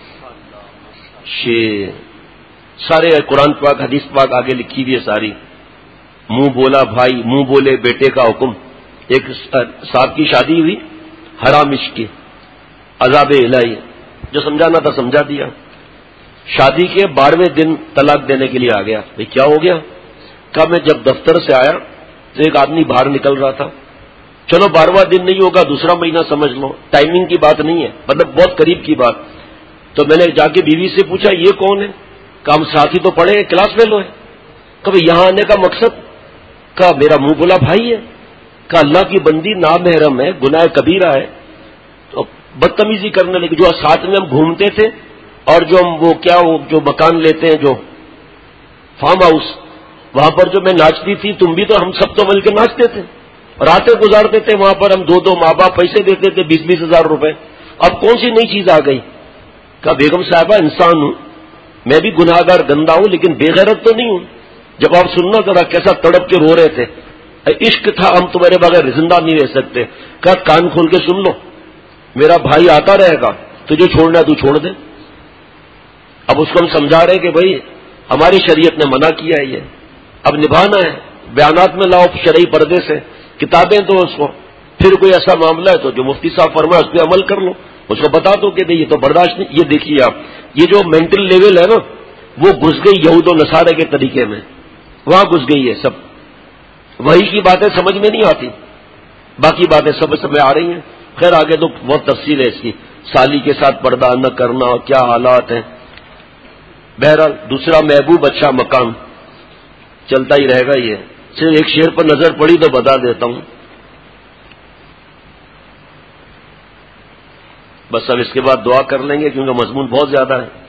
چھ سارے قرآن پاک حدیث پاک آگے لکھی ہوئی ہے ساری. منہ بولا بھائی، منہ بولے بیٹے کا حکم. ایک صاحب کی شادی ہوئی، حرام عشق کی، عذاب الہی، جو سمجھانا تھا سمجھا دیا. شادی کے بارہویں دن طلاق دینے کے لیے آ گیا. بھائی کیا ہو گیا؟ کہا میں جب دفتر سے آیا تو ایک آدمی باہر نکل رہا تھا. چلو بارہواں دن نہیں ہوگا، دوسرا مہینہ سمجھ لو، ٹائمنگ کی بات نہیں ہے، مطلب بہت قریب کی بات. تو میں نے جا کے بیوی سے پوچھا یہ کون ہے؟ کہا ہم ساتھی تو پڑھے ہیں، کلاس فیلو ہے. کبھی یہاں آنے کا مقصد؟ کہا میرا منہ بولا بھائی ہے. کہا اللہ کی بندی نامحرم ہے، گناہ کبیرہ ہے. تو بدتمیزی کرنے لگی. جو ساتھ میں ہم گھومتے تھے اور جو ہم وہ کیا وہ جو مکان لیتے ہیں جو فارم ہاؤس، وہاں پر جو میں ناچتی تھی، تم بھی تو ہم سب تو مل کے ناچتے تھے، راتیں گزارتے تھے وہاں پر. ہم دو دو ماں باپ پیسے دیتے تھے، بیس بیس ہزار روپے. اب کون سی نئی چیز آ گئی؟ کہا بیگم صاحبہ انسان ہوں، میں بھی گناہ گار گندا ہوں، لیکن بے غیرت تو نہیں ہوں. جب آپ سننا ذرا کیسا تڑپ کے رو رہے تھے. عشق تھا، ہم تمہارے بغیر زندہ نہیں رہ سکتے. کہا کان کھول کے سن لو، میرا بھائی آتا رہے گا، تجھے چھوڑنا ہے تو چھوڑ دے. اب اس کو ہم سمجھا رہے ہیں کہ بھائی ہماری شریعت نے منع کیا ہے، یہ اب نبھانا ہے. بیانات میں لاؤ شرعی پردے سے، کتابیں دو اس کو. پھر کوئی ایسا معاملہ ہے تو جو مفتی صاحب فرمائے اس پہ عمل کر لو، اس کو بتا دو کہ یہ تو برداشت نہیں. یہ دیکھیے آپ، یہ جو مینٹل لیول ہے نا وہ گھس گئی یہود و نصارہ کے طریقے میں، وہاں گھس گئی ہے سب. وہی کی باتیں سمجھ میں نہیں آتی، باقی باتیں سب سمجھ آ رہی ہیں. خیر آگے تو بہت تفصیل ہے اس کی، سالی کے ساتھ پردہ نہ کرنا، کیا حالات ہیں. بہرحال دوسرا محبوب اچھا مقام چلتا ہی رہے گا. یہ صرف ایک شعر پر نظر پڑی تو بتا دیتا ہوں. بس اب اس کے بعد دعا کر لیں گے کیونکہ مضمون بہت زیادہ ہے.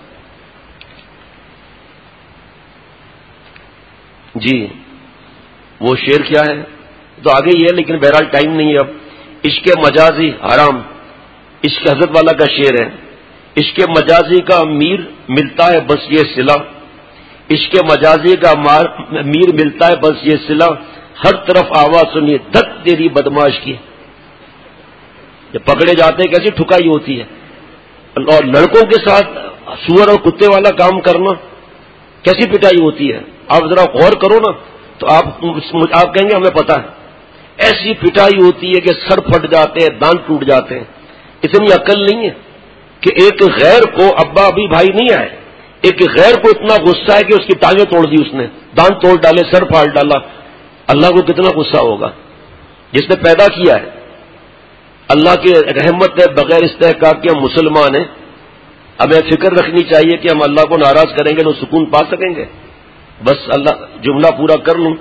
جی وہ شعر کیا ہے تو آگے ہی ہے، لیکن بہرحال ٹائم نہیں ہے اب. عشق مجازی حرام، عشق حضرت والا کا شعر ہے. عشق مجازی کا میر ملتا ہے بس یہ صلہ، عشق مجازی کا میر ملتا ہے بس یہ صلہ، ہر طرف آواز سنیے دھک تیری بدماش کی. جب پکڑے جاتے ہیں کیسی ٹھکائی ہوتی ہے. اور لڑکوں کے ساتھ سور اور کتے والا کام کرنا کیسی پٹائی ہوتی ہے. آپ ذرا غور کرو نا تو آپ آپ کہیں گے ہمیں پتہ ہے. ایسی پٹائی ہوتی ہے کہ سر پھٹ جاتے ہیں، دانت ٹوٹ جاتے ہیں. اتنی عقل نہیں ہے کہ ایک غیر کو، ابا ابھی بھائی نہیں آئے، ایک غیر کو اتنا غصہ ہے کہ اس کی ٹانگیں توڑ دی، اس نے دانت توڑ ڈالے، سر پھاڑ ڈالا. اللہ کو کتنا غصہ ہوگا جس نے پیدا کیا ہے. اللہ کی رحمت ہے بغیر استحقاق کے ہم مسلمان ہیں. ہمیں فکر رکھنی چاہیے کہ ہم اللہ کو ناراض کریں گے تو سکون پا سکیں گے. بس اللہ جملہ پورا کر لوں.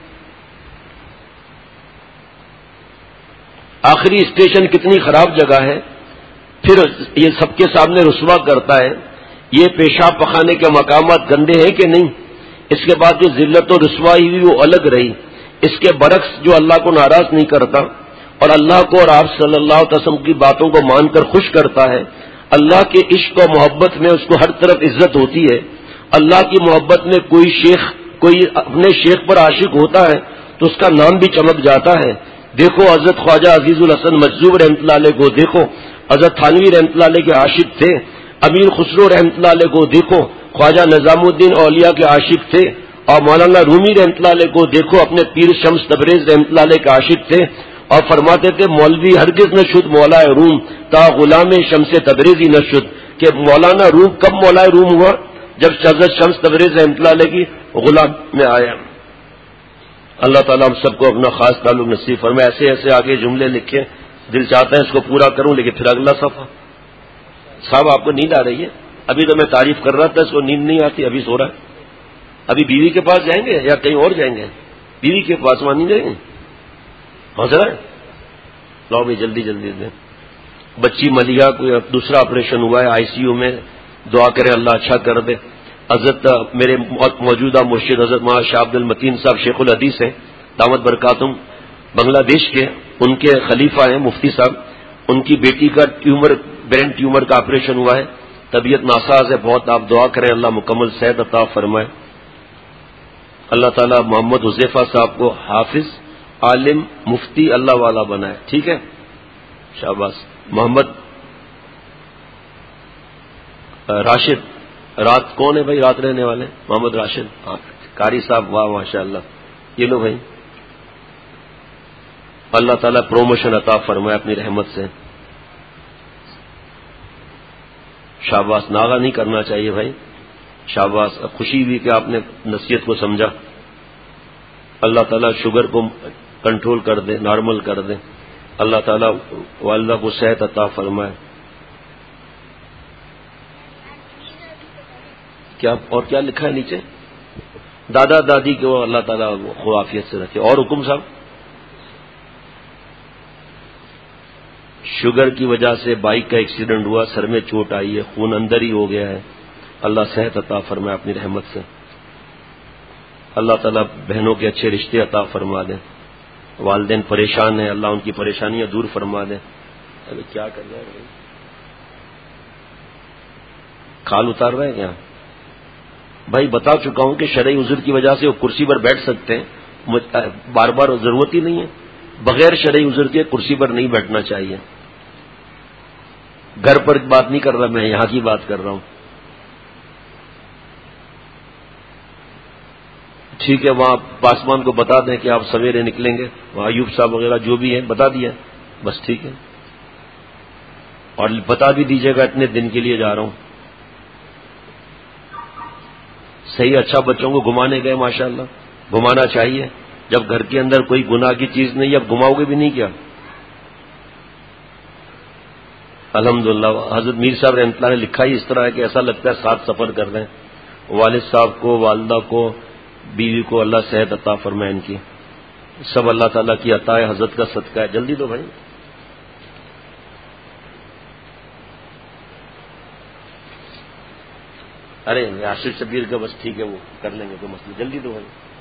آخری اسٹیشن کتنی خراب جگہ ہے، پھر یہ سب کے سامنے رسوا کرتا ہے. یہ پیشاب پخانے کے مقامات گندے ہیں کہ نہیں؟ اس کے بعد جو ذلت و رسوائی ہوئی وہ الگ رہی. اس کے برعکس جو اللہ کو ناراض نہیں کرتا اور اللہ کو اور آپ صلی اللہ علیہ وسلم کی باتوں کو مان کر خوش کرتا ہے، اللہ کے عشق و محبت میں اس کو ہر طرف عزت ہوتی ہے. اللہ کی محبت میں کوئی شیخ کوئی اپنے شیخ پر عاشق ہوتا ہے تو اس کا نام بھی چمک جاتا ہے. دیکھو حضرت خواجہ عزیز الحسن مجذوب رحمۃ اللہ علیہ کو دیکھو، حضرت تھانوی رحمۃ اللہ علیہ کے عاشق تھے. امیر خسرو رحمۃ اللہ علیہ کو دیکھو، خواجہ نظام الدین اولیاء کے عاشق تھے. اور مولانا رومی رحمۃ اللہ علیہ کو دیکھو، اپنے پیر شمس تبریز رحمۃ اللہ علیہ کے عاشق تھے اور فرماتے تھے مولوی ہرگز نہ شد مولا روم تا غلام شمس تبریزی نہ شد. کہ مولانا روم کب مولا روم ہوا؟ جب حضرت شمس تبریز رحمۃ اللہ علیہ کی غلام میں آیا. اللہ تعالیٰ ہم سب کو اپنا خاص تعلق نصیب فرمائے. ایسے ایسے آگے جملے لکھے، دل چاہتا ہے اس کو پورا کروں لیکن پھر اگلا صفحہ. صاحب آپ کو نیند آ رہی ہے؟ ابھی تو میں تعریف کر رہا تھا، اس کو نیند نہیں آتی، ابھی سو رہا ہے. ابھی بیوی کے پاس جائیں گے یا کہیں اور جائیں گے؟ بیوی کے پاس وہاں نہیں جائیں گے؟ حوصلہ ہے لاؤ بھائی جلدی جلدی دیں. بچی ملیحہ کوئی دوسرا آپریشن ہوا ہے آئی سی یو میں, دعا کرے اللہ اچھا کر دے. حضرت میرے موجودہ مرشد حضرت مولانا شاہ عبد المتین صاحب شیخ الحدیث ہیں دامت برکاتہم, بنگلہ دیش کے, ان کے خلیفہ ہیں مفتی صاحب. ان کی بیٹی کا ٹیومر برین ٹیومر کا آپریشن ہوا ہے, طبیعت ناساز ہے بہت, آپ دعا کریں اللہ مکمل صحت عطا فرمائے. اللہ تعالیٰ محمد حذیفہ صاحب کو حافظ عالم مفتی اللہ والا بنائے. ٹھیک ہے, شاباش. محمد راشد, رات کون ہے بھائی رات رہنے والے؟ محمد راشد قاری صاحب, واہ ماشاء اللہ. یہ لو بھائی, اللہ تعالیٰ پروموشن عطا فرمائے اپنی رحمت سے. شاباش, ناغا نہیں کرنا چاہیے بھائی, شاباش. خوشی ہوئی کہ آپ نے نصیحت کو سمجھا. اللہ تعالیٰ شوگر کو کنٹرول کر دے, نارمل کر دے. اللہ تعالیٰ والدہ کو صحت عطا فرمائے. کیا اور کیا لکھا ہے نیچے؟ دادا دادی کو اللہ تعالیٰ خو عافیت سے رکھے. اور حکم صاحب, شوگر کی وجہ سے بائک کا ایکسیڈنٹ ہوا, سر میں چوٹ آئی ہے, خون اندر ہی ہو گیا ہے. اللہ صحت عطا فرمائے اپنی رحمت سے. اللہ تعالیٰ بہنوں کے اچھے رشتے عطا فرما دیں. والدین پریشان ہیں, اللہ ان کی پریشانیاں دور فرما دیں. ابھی کیا کر رہے ہیں بھائی؟ کھال اتار رہے ہیں کیا بھائی؟ بتا چکا ہوں کہ شرعی عذر کی وجہ سے وہ کرسی پر بیٹھ سکتے ہیں, بار بار ضرورت ہی نہیں ہے. بغیر شرعی عذر کے کرسی پر نہیں بیٹھنا چاہیے. گھر پر بات نہیں کر رہا میں, یہاں کی بات کر رہا ہوں. ٹھیک ہے, وہاں پاسمان کو بتا دیں کہ آپ سویرے نکلیں گے, وہاں ایوب صاحب وغیرہ جو بھی ہیں بتا دیا بس. ٹھیک ہے, اور بتا بھی دیجیے گا اتنے دن کے لیے جا رہا ہوں. صحیح, اچھا. بچوں کو گھمانے گئے ماشاءاللہ, گھمانا چاہیے. جب گھر کے اندر کوئی گناہ کی چیز نہیں, اب گھماؤ گے بھی نہیں کیا؟ الحمدللہ. حضرت میر صاحب رحمۃ اللہ نے لکھا ہی اس طرح ہے کہ ایسا لگتا ہے ساتھ سفر کر رہے ہیں. والد صاحب کو, والدہ کو, بیوی کو اللہ صحت عطا فرمائے ان کی. سب اللہ تعالیٰ کی عطا ہے, حضرت کا صدقہ ہے. جلدی دو بھائی. ارے آصف شبیر کا بس ٹھیک ہے, وہ کر لیں گے کوئی مسئلہ. جلدی دو بھائی.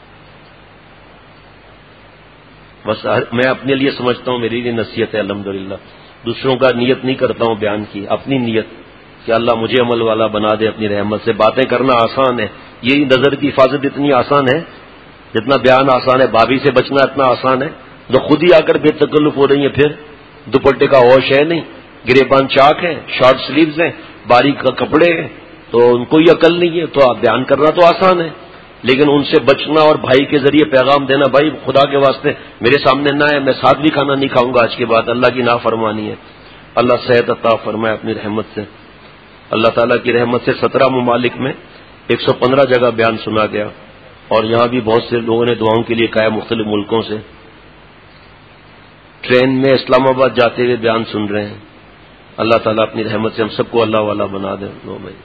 بس میں اپنے لیے سمجھتا ہوں, میری لیے نصیحت ہے الحمدللہ. دوسروں کا نیت نہیں کرتا ہوں بیان کی, اپنی نیت کہ اللہ مجھے عمل والا بنا دے اپنی رحمت سے. باتیں کرنا آسان ہے, یہی نظر کی حفاظت اتنی آسان ہے جتنا بیان آسان ہے. بھابھی سے بچنا اتنا آسان ہے, جو خود ہی آ کر بے تکلف ہو رہی ہیں. پھر دوپٹے کا ہوش ہے نہیں, گریبان چاک ہے, شارٹ سلیوز ہیں, باریک کپڑے ہیں, تو ان کو ہی عقل نہیں ہے. تو آپ بیان کرنا تو آسان ہے, لیکن ان سے بچنا اور بھائی کے ذریعے پیغام دینا, بھائی خدا کے واسطے میرے سامنے نہ ہے, میں ساتھ بھی کھانا نہیں کھاؤں گا آج کے بعد, اللہ کی نافرمانی ہے. اللہ صحت عطا فرمائے اپنی رحمت سے. اللہ تعالیٰ کی رحمت سے سترہ ممالک میں ایک سو پندرہ جگہ بیان سنا گیا, اور یہاں بھی بہت سے لوگوں نے دعاؤں کے لیے کہا, مختلف ملکوں سے. ٹرین میں اسلام آباد جاتے ہوئے بیان سن رہے ہیں. اللہ تعالیٰ اپنی رحمت سے ہم سب کو اللہ والا بنا دے. لو بھائی,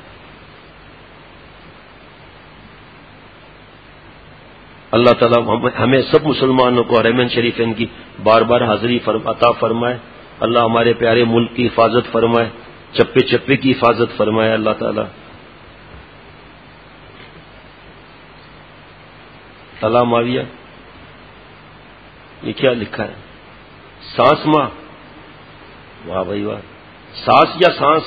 اللہ تعالیٰ ہمیں سب مسلمانوں کو حرمین شریفین کی بار بار حاضری عطا فرمائے. اللہ ہمارے پیارے ملک کی حفاظت فرمائے, چپے چپے کی حفاظت فرمائے. اللہ تعالیٰ اللہ معاویہ, یہ کیا لکھا ہے؟ سانس ماں, واہ بھائی واہ. سانس یا سانس؟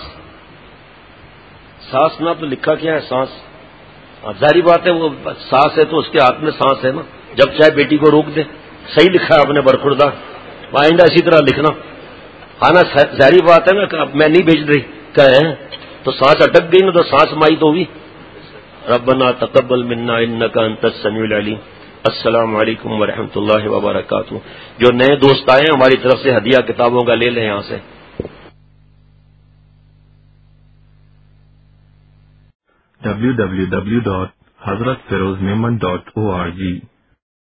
سانس نہ تو لکھا کیا ہے سانس. ظاہری بات ہے وہ سانس ہے تو اس کے ہاتھ میں سانس ہے نا, جب چاہے بیٹی کو روک دے. صحیح لکھا ہے آپ نے برخوردار, آئندہ اسی طرح لکھنا. ہاں نا, ظاہری بات ہے نا, میں نہیں بھیج رہی کہ تو سانس اٹک گئی نا, تو سانس مائی تو ہوئی. ربنا تقبل منا انک انت السمیع العلیم. السلام علیکم ورحمۃ اللہ وبرکاتہ. جو نئے دوست آئے ہیں ہماری طرف سے ہدیہ کتابوں کا لے لیں یہاں سے. W W W dot Hazrat Feroz Memon dot O R جی